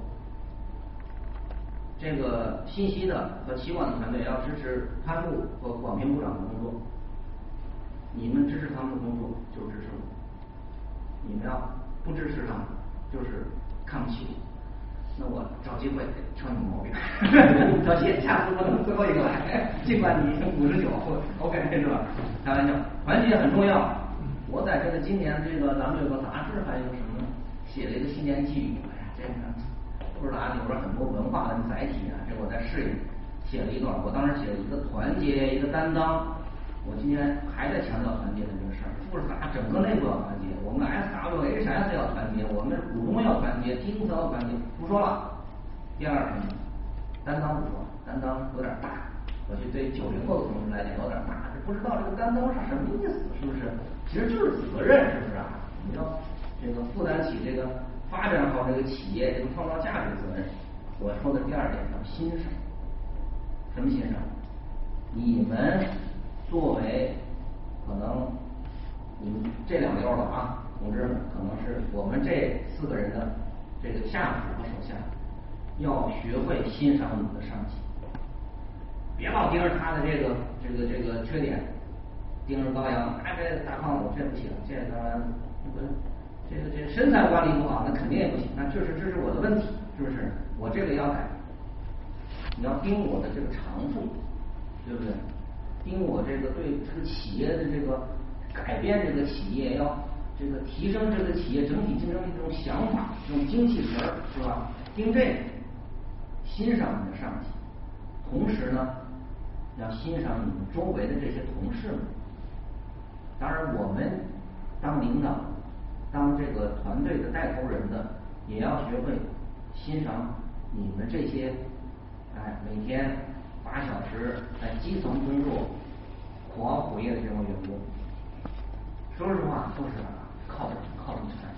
这个信息的和企管的团队要支持潘部和广平部长的工作，你们支持他们的工作就支持我，你们要不支持他们就是看不起我，那我找机会挑你们毛病。小谢，下次我能最后一个来，尽管你已经59，OK 是吧？开玩笑，团结很重要。我在这个今年这个咱们有个杂志还有什么写了一个新年寄语，哎呀，这个富士达里边很多文化的载体啊，这我在适应，写了一段。我当时写了一个团结，一个担当。我今天还在强调团结的这个事儿。富士达整个内部要团结，我们 SW、HS 要团结，我们股东要团结，经销要团结。不说了。第二个担当不说，担当有点大。我去对90后的同志来讲有点大，不知道这个担当是什么意思，是不是？其实就是责任，是不是啊？你要这个负担起这个发展好这个企业这个创造价值的责任。我说的第二点叫欣赏，什么欣赏？你们作为可能你们这2溜了啊，同志们，可能是我们这4个人的这个下属和手下，要学会欣赏你们的上级，别老盯着他的这个缺点，盯着羔羊，哎，这大胖子这不行，这当然不。这身材管理不好，那肯定也不行。那这是我的问题，是不是？我这个要改，你要盯我的这个长处，对不对？盯我这个对这个企业的这个改变，这个企业要这个提升这个企业整体竞争力这种想法，这种精气神儿，是吧？盯这个，欣赏你的上级，同时呢，要欣赏你们周围的这些同事们。当然，我们当领导。当这个团队的带头人的，也要学会欣赏你们这些，哎，每天8小时在基层工作、苦熬苦夜的这种员工。说实话，都是靠你赚钱。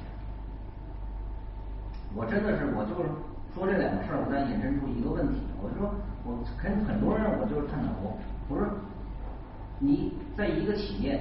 我真的是，我就是说这2个事儿，我再引申出一个问题。我说，我跟很多人我就是探讨过，我说你在一个企业，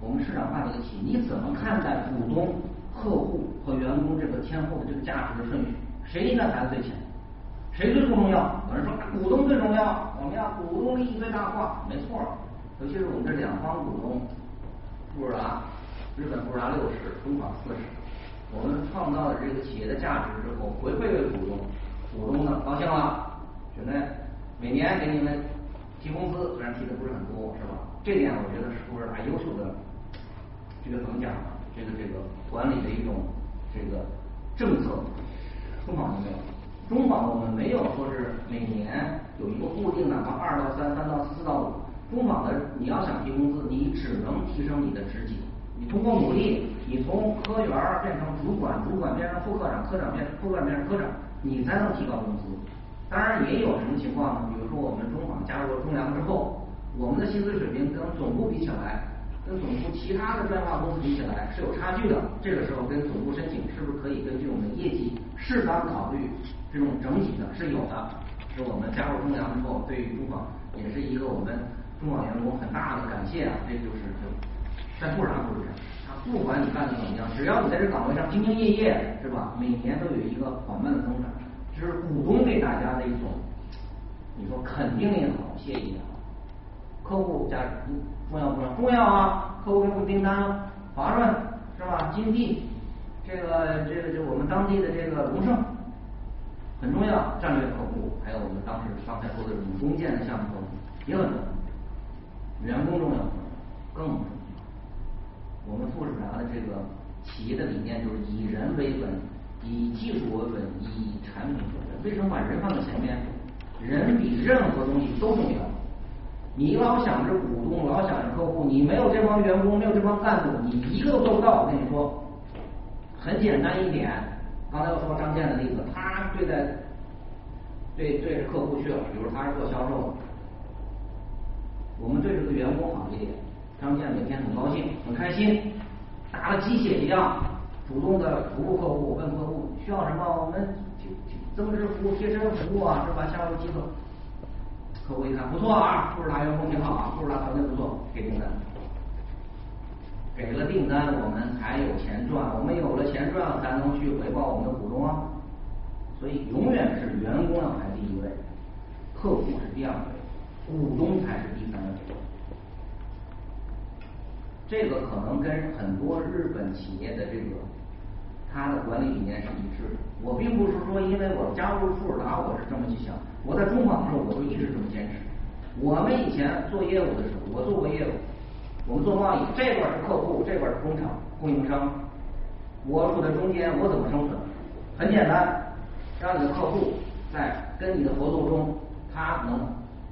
我们市场化这个企业，你怎么看待股东、客户和员工这个天后的这个价值的顺序？谁应该排在最前？谁最不重要？有人说股东最重要，我们要股东利益最大化，没错。尤其是我们这两方股东，富士达、日本富士达60%，中广40%，我们创造了这个企业的价值之后，回馈给股东，股东呢高兴了，觉得每年给你们提工资，虽然提的不是很多，是吧？这点我觉得是富士达优秀的，这个怎么讲？这个管理的一种这个政策。中广没有，中广我们没有说是每年有一个固定的2到3、3到4到5。中广的你要想提工资，你只能提升你的职级，你通过努力，你从科员变成主管，主管变成副科长，科长变成副科长变成科长，你才能提高工资。当然也有什么情况呢？比如说我们中广加入了中粮之后，我们的薪资水平跟总部比起来，跟总部其他的专化公司比起来是有差距的。这个时候跟总部申请是不是可以根据我们的业绩适当考虑这种整体的，是有的。是我们加入中粮之后，对于中广也是一个我们中广员工很大的感谢啊！这就是在富士达不是这样，他不管你干的怎么样，只要你在这岗位上兢兢业业，是吧？每年都有一个缓慢的增长，这是股东对大家的一种，你说肯定也好，谢意也好。客户加重要不重要？重要啊！客户给我们订单华润是吧？金地，这个我们当地的这个荣盛很重要，战略客户，还有我们当时刚才说的武中建的项目客户也很重要。员工重要更重要。我们富士达的这个企业的理念就是以人为本，以技术为本，以产品为本。为什么把人放在前面？人比任何东西都重要。你老想着股东，老想着客户，你没有这帮员工，没有这帮干部，你一个都做不到。我跟你说，很简单一点。刚才我说张健的例子，他对着客户去了，比如他是做销售的，我们对这个员工好一点。张健每天很高兴，很开心，打了鸡血一样，主动的服务客户，问客户需要什么，我们增值服务、贴身服务啊，是吧？下游机构。客户一看不错啊，富士达员工挺好啊，富士达团队不错，给订单。给了订单，我们才有钱赚，我们有了钱赚，才能去回报我们的股东啊。所以永远是员工要排第一位，客户是第2位，股东才是第3位。这个可能跟很多日本企业的这个它的管理理念是一致的。我并不是说因为我加入富士达我是这么去想，我在中广的时候我就一直这么坚持。我们以前做业务的时候，我做过业务，我们做贸易，这边是客户，这边是工厂供应商，我处在中间，我怎么生存？很简单，让你的客户在跟你的合作中，他能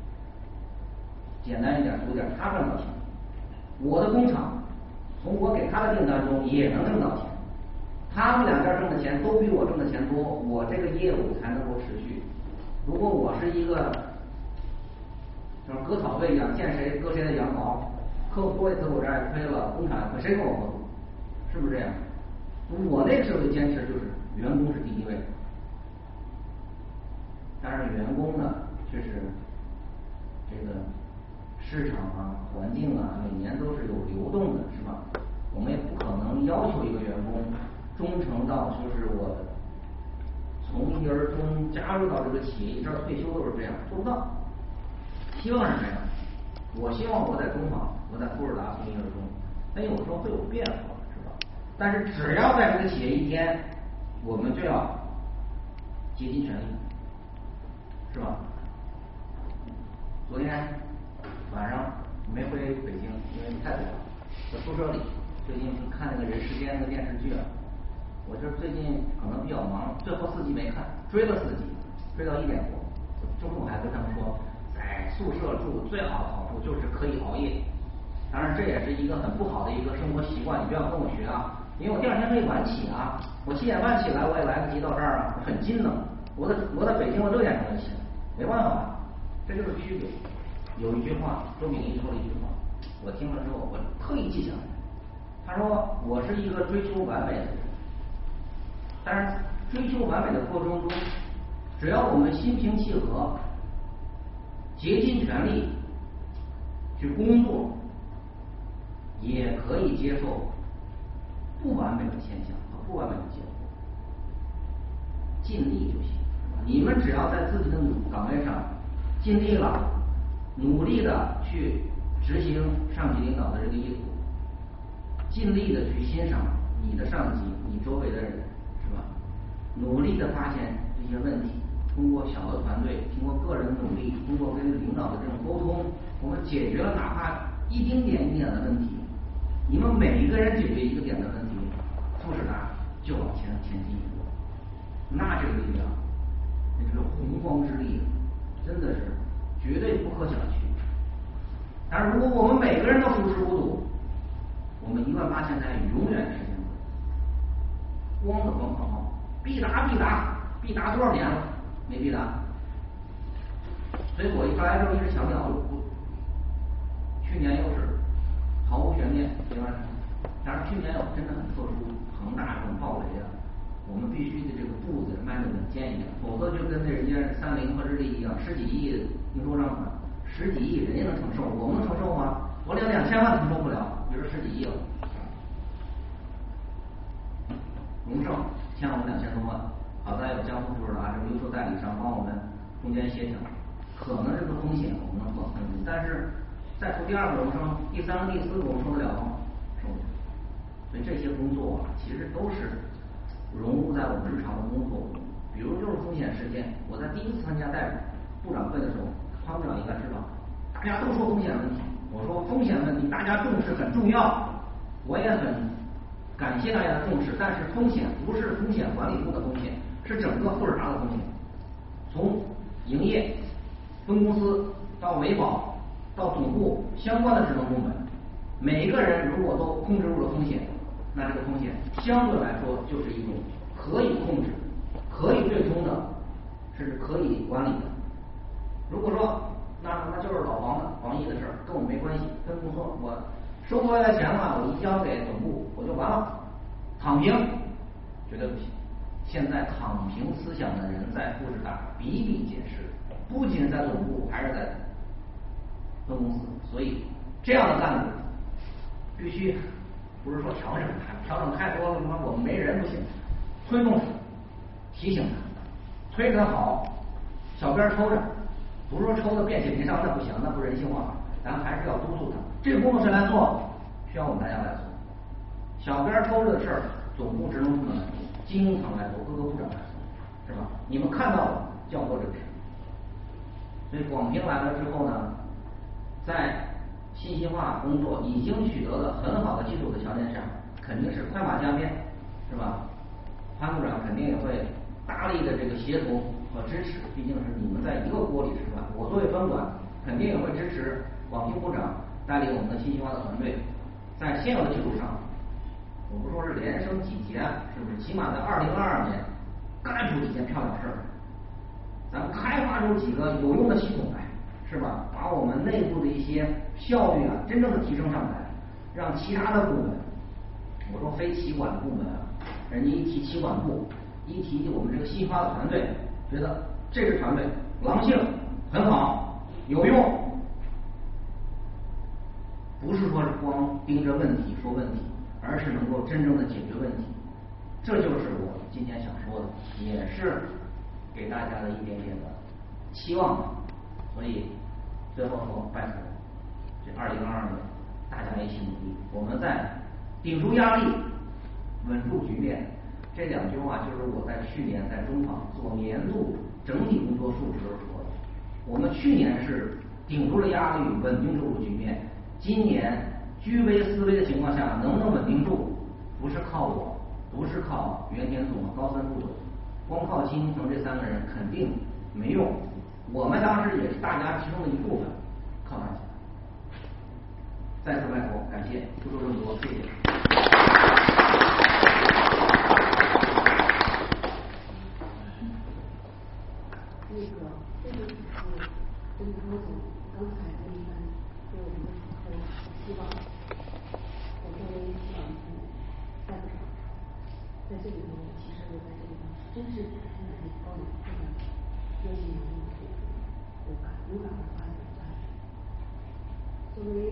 简单一点粗点，他赚到钱。我的工厂从我给他的订单中也能挣到钱，他们2家挣的钱都比我挣的钱多，我这个业务才能够持续。如果我是一个像割草队一样，见谁割谁的羊毛，客户也从我这儿亏了，工厂亏，谁跟我合作？是不是这样？我那时候的坚持就是员工是第一位，当然员工呢确实这个市场啊、环境啊，每年都是有流动的，是吧？我们也不可能要求一个员工忠诚到说是我从一而终加入到这个企业一直到退休都是这样，做不到。希望是这样，我希望我在中广，我在富士达从一而终，但有时候会有变化，是吧？但是只要在这个企业一天，我们就要竭尽全力，是吧？昨天晚上没回北京，因为太累了，在宿舍里。最近看那个人世间那个电视剧啊，我这最近可能比较忙，最后4集没看，追了4集，追到1点多。中午还跟他们说，在宿舍住最好的好处就是可以熬夜。当然这也是一个很不好的一个生活习惯，你不要跟我学啊，因为我第2天可以晚起啊，我7点半起来我也来不及到这儿啊，很近呢。我在北京我6点钟就起来，没办法，这就是区别。有一句话，周秉义说了一句话，我听了之后我特意记下来。他说我是一个追求完美的人，但是追求完美的过程中，只要我们心平气和，竭尽全力去工作， 也可以接受不完美的现象和不完美的结果，尽力就行。你们只要在自己的岗位上尽力了，努力的去执行上级领导的这个意图，尽力的去欣赏你的上级、你周围的人，是吧？努力的发现这些问题，通过小的团队，通过个人努力，通过跟领导的这种沟通，我们解决了哪怕一丁点的问题。你们每一个人解决一个点的问题，富士达就往前进一步，那这个力量，那就是洪荒之力，真的是绝对不可小觑。但是如果我们每个人都熟视无睹，我们18000台永远实现不了。光的光好，必达多少年了？没必达。所以我一来之后一直强调，去年又是毫无悬念没完成。但是去年有真的很特殊，恒大这种暴雷啊，我们必须的这个步子迈得稳健一点，否则就跟那人家30和日立一样，10几亿应收账款，10几亿人家能承受，我们能承受吗？我连2000万承受不了，比如10几亿了。荣盛欠我们2000多万，好在有江苏富士达这个优秀代理商帮我们中间协调，可能这个风险我们能做分析，但是再出第2个荣盛、第3个、第4个，我们受得了吗？受不了。所以这些工作其实都是融入在我们日常的工作中。比如就是风险事件，我在第1次参加代表部长会的时候，潘部长应该知道，大家都说风险问题，我说风险问题大家重视很重要，我也很感谢大家的重视，但是风险不是风险管理部的风险，是整个富士达的风险，从营业、分公司到维保到总部相关的职能部门，每一个人如果都控制住了风险，那这个风险相对来说就是一种可以控制、可以对冲的，甚至可以管理的。如果说那就是老黄奕的事儿，跟我没关系，跟公司我收回来钱了，我一交给总部我就完了，躺平绝对不行。现在躺平思想的人在富士达比比皆是，不仅在总部，还是在分公司。所以这样的干部必须不是说调整他，调整太多了，我们没人不行，推动他，提醒他，推他好，小边抽着，不是说抽的遍体鳞伤，那不行，那不人性化，咱们还是要督促他。这个工作谁来做？需要我们大家来做。小边抽着的事儿，总部职能部门来做，经常来做，各个部长来做，是吧？你们看到了就要做这个事。所以广平来了之后呢，在信息化工作已经取得了很好的基础的条件下，肯定是快马加鞭，是吧？潘部长肯定也会大力的这个协同和支持，毕竟是你们在一个锅里吃饭，我作为分管肯定也会支持广平部长带领我们的信息化的团队，在现有的基础上，我不说是连升几级，是不是？起码在2022年干出几件漂亮事儿，咱们开发出几个有用的系统来，是吧？把我们内部的一些效率真正的提升上来，让其他的部门，我说非企管部门人家一提企管部，一提我们这个信息化的团队，觉得这个团队狼性很好，有用，不是说光盯着问题说问题，而是能够真正的解决问题。这就是我今天想说的，也是给大家的一点点的期望。所以最后说，拜托，这2022年大家一起努力，我们在顶住压力，稳住局面。这2句话就是我在去年在中航做年度整体工作述职时候说的。我们去年是顶住了压力，稳定住了局面。今年居危思危的情况下，能不能稳定住，不是靠我，不是靠袁天总和高三部的，光靠金星城这3个人肯定没用。我们当时也是大家其中的一部分，靠大家。再次拜托，感谢，不说这么多，谢谢。 这个就是跟郭总刚才跟你们对我们的希望，我作为希望部代表，在这里头，其实我在这里头真是展现了这高冷这个热情洋溢的这种勇敢的发展。作为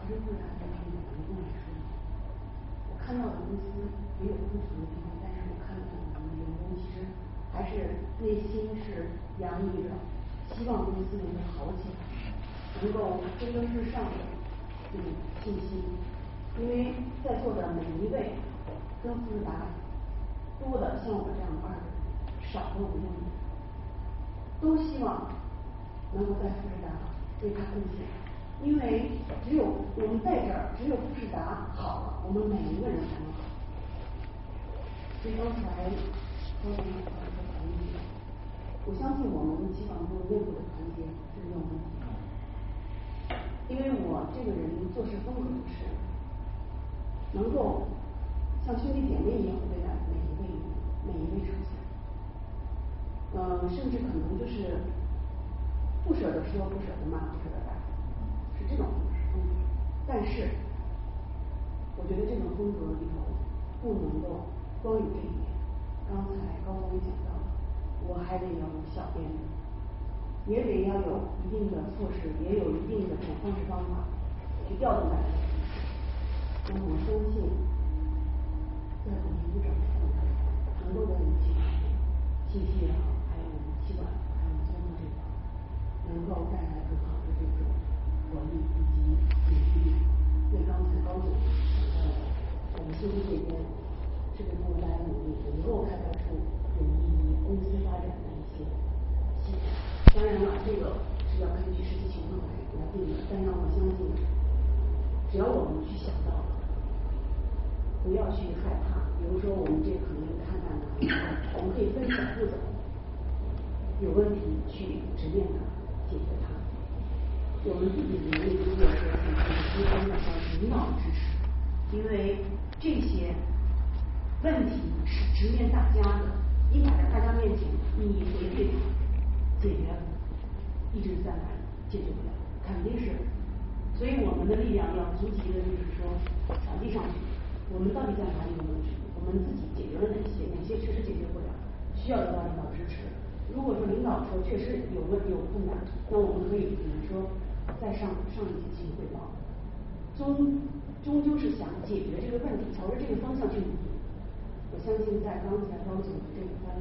华生富士达这边员工来说，我看到的公司也有不足的地方，但是我看到我们的员工其实还是内心是洋溢着希望公司能够好起来，能够蒸蒸日上的这种信心。因为在座的每一位跟富士达多的像我这样的2人，少的5、6人，都希望能够在富士达为他贡献。因为只有我们在这儿，只有富士达好了，我们每一个人才能好。所以刚才高总说的团结，我相信我们机管部内部的团结是没有问题的。因为我这个人做事风格就是能够像兄弟姐妹一样对待每一位处下，甚至可能就是不舍得说，不舍得骂，不舍得打，是这种风格。但是我觉得这种风格里头不能够光有这一点。刚才高总也讲到了，我还得要有小编，也得要有一定的措施，也有一定的这种方式方法去调动大家的意识。那么我相信在我们部长能够在信息也好，还有气管，还有综合这块能够带来更好的这种活力以及凝聚力。因为刚才高总我们信息这边是跟通过大家努力，能够开发出有益于公司发展的一些系统。当然了，这个是要根据实际情况来定的，但是我相信，只要我们去想到了，不要去害怕。比如说我们这个可能看淡的，我们可以分小步走，有问题去直面它，解决它。我们自己的能力如果说提供的领导支持，因为这些问题是直面大家的，你摆在大家面前，你回避它，解决一直在来解决不了，肯定是。所以我们的力量要足及的就是说传递上去，我们到底在哪里有问题，我们自己解决了哪些确实解决不了，需要得到领导支持。如果说领导说确实有困难，那我们可以比如说再上一级进行汇报，终究是想解决这个问题，朝着这个方向去努力。我相信在刚才高总的这番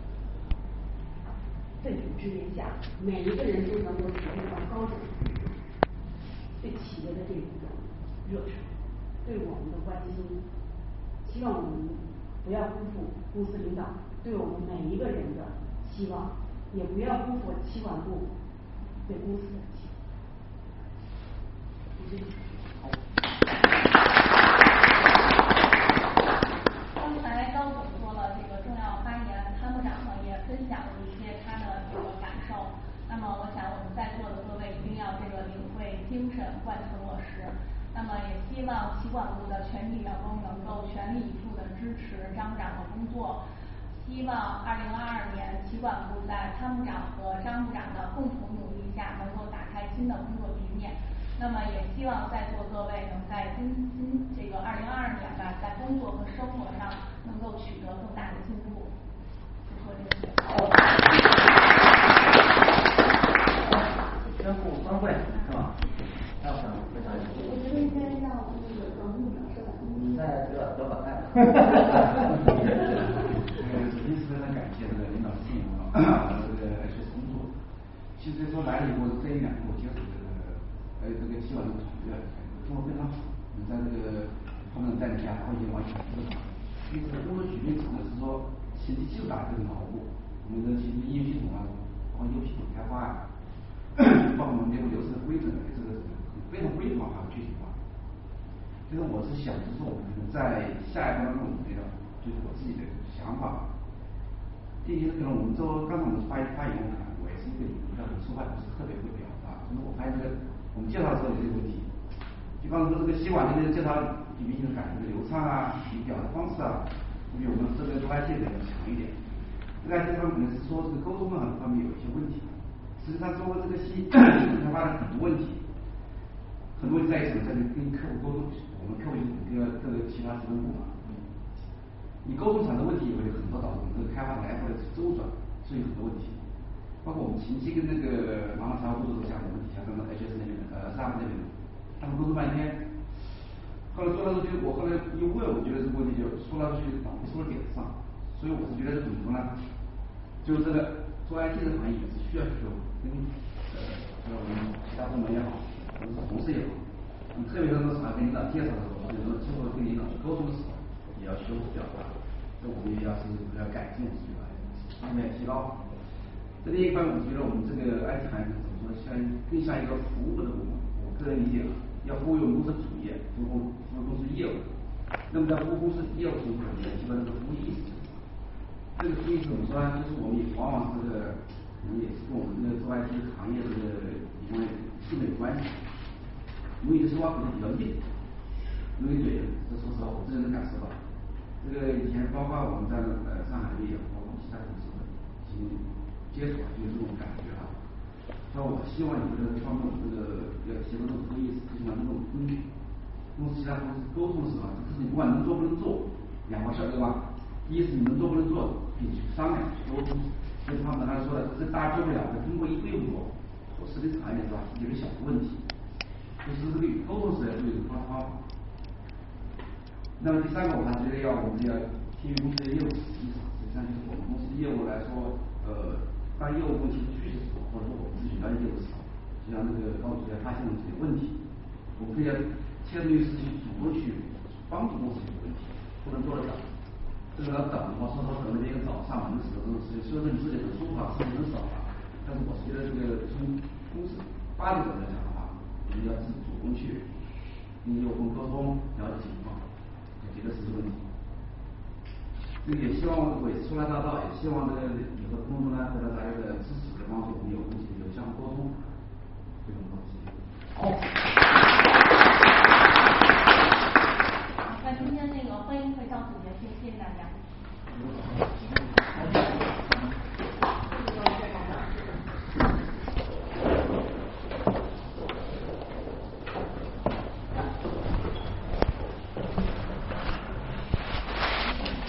肺腑之言下，每一个人都能够体会到高总对企业的这种热忱，对我们的关心。希望我们不要辜负公司领导对我们每一个人的希望，也不要辜负企管部对公司的期望。刚才高总说了这个重要发言，参谋长呢也分享了一些他的这个感受。那么我想我们在座的各位一定要这个领会精神，贯彻落实。那么也希望企管部的全体员工能够全力以赴的支持张部长的工作。希望2022年企管部在参谋长和张部长的共同努力下，能够打开新的工作局面。那么也希望在座各位能在这个2022年吧，在工作和生活上能够取得更大的进步。就说这些。 宣布散会是吧？还有什么非常有？ 我觉得应该让那个张部长说两句。 你再得把带。 首先是非常感谢这个领导的信任啊，这个学习工作。其实说来了以后，这1、2年我接触这个企管的团队，做得非常好。在这个他们带领下，他们已经完全不同。因为这个工作局面指的是说，信息技术打得很牢固，我们的信息应用系统啊，包括系统开发啊，包括我们内部流程的规则，这个非常规范化、具体化。其实我是想着说，我们在下一步当中，就是我自己的想法。第一，可能我们刚才我们发言，我也是一个说话不是特别会表达。那我发现我们介绍的时候有这个问题，就刚才说这个企管这个介绍比明显感觉流畅啊，你表达方式啊，比我们这个专业的要强一点。这个方面可能是说这个沟通方面有一些问题。实际上，中国这个系统开发的很多问题，很多在于什么？在于跟客户沟通，我们客户跟各个其他职能部门，你沟通产生问题以后，就很多导致我们这个开发来回的周转，所以很多问题。包括我们前期跟那个马上财务部的时候讲的问题，像刚刚 HS 那边的SAP 那边的， 他们沟通半天。后来说到这个，我后来一问，我觉得这个问题就说到去打不出了点上，所以我是觉得怎么说呢？就是这个做 IT 的行业是需要跟我们其他部门也好，或者是同事也好，特别是跟领导介绍的时候，有时候之后跟领导去沟通的时候，也要修饰表达，这我们也要改进这个方面提高。这另一方面，我觉得我们这个 IT 行业怎么说，更像一个服务的部门。我个人理解，要服务我们公司主业，服务公司业务。那么在服务公司业务中，基本上是服务意识。这个服务意识怎么说呢？就是我们往往这个，也是跟我们这个做 IT 行业这个因为性质有关系。我有的说话可能比较硬，容易怼人。这说实话，我真的感受到。这个以前包括我们在上海也有，包括其他同事接触就是这种感觉啊。那我希望你这个方面，这个要提供这种意识，就像这种公司其他同事沟通的时候，这事情不管能做不能做，两回事对吧？第一是你能做不能做，可以去商量去沟通。所以他们刚才说的，这大家做不了，通过一对一做，说时间长一点是吧？解决小的问题，就是这个沟通时要注意方法。那么第三个，我还觉得我们要基于公司的业务实际上，实际上就是我们公司业务来说，当业务问题出去的时候，或者说我们咨询到业务的时候，就像那个高主任发现了这些问题，我们可以要切实于实际主动去帮助公司解决问题，不能做得等。这个要等的话，说等那边早上门时这种事情，虽然说你自己很舒服啊，事情很少啊，但是我是觉得这个从公司发展来讲的话，我们要自己主动去跟业务部沟通，了解情况，解决实际问题。这个也希望我也是初来乍到，也希望这个以后工作呢得到大家的支持和帮助，我们有问题有相互沟通，这种东西。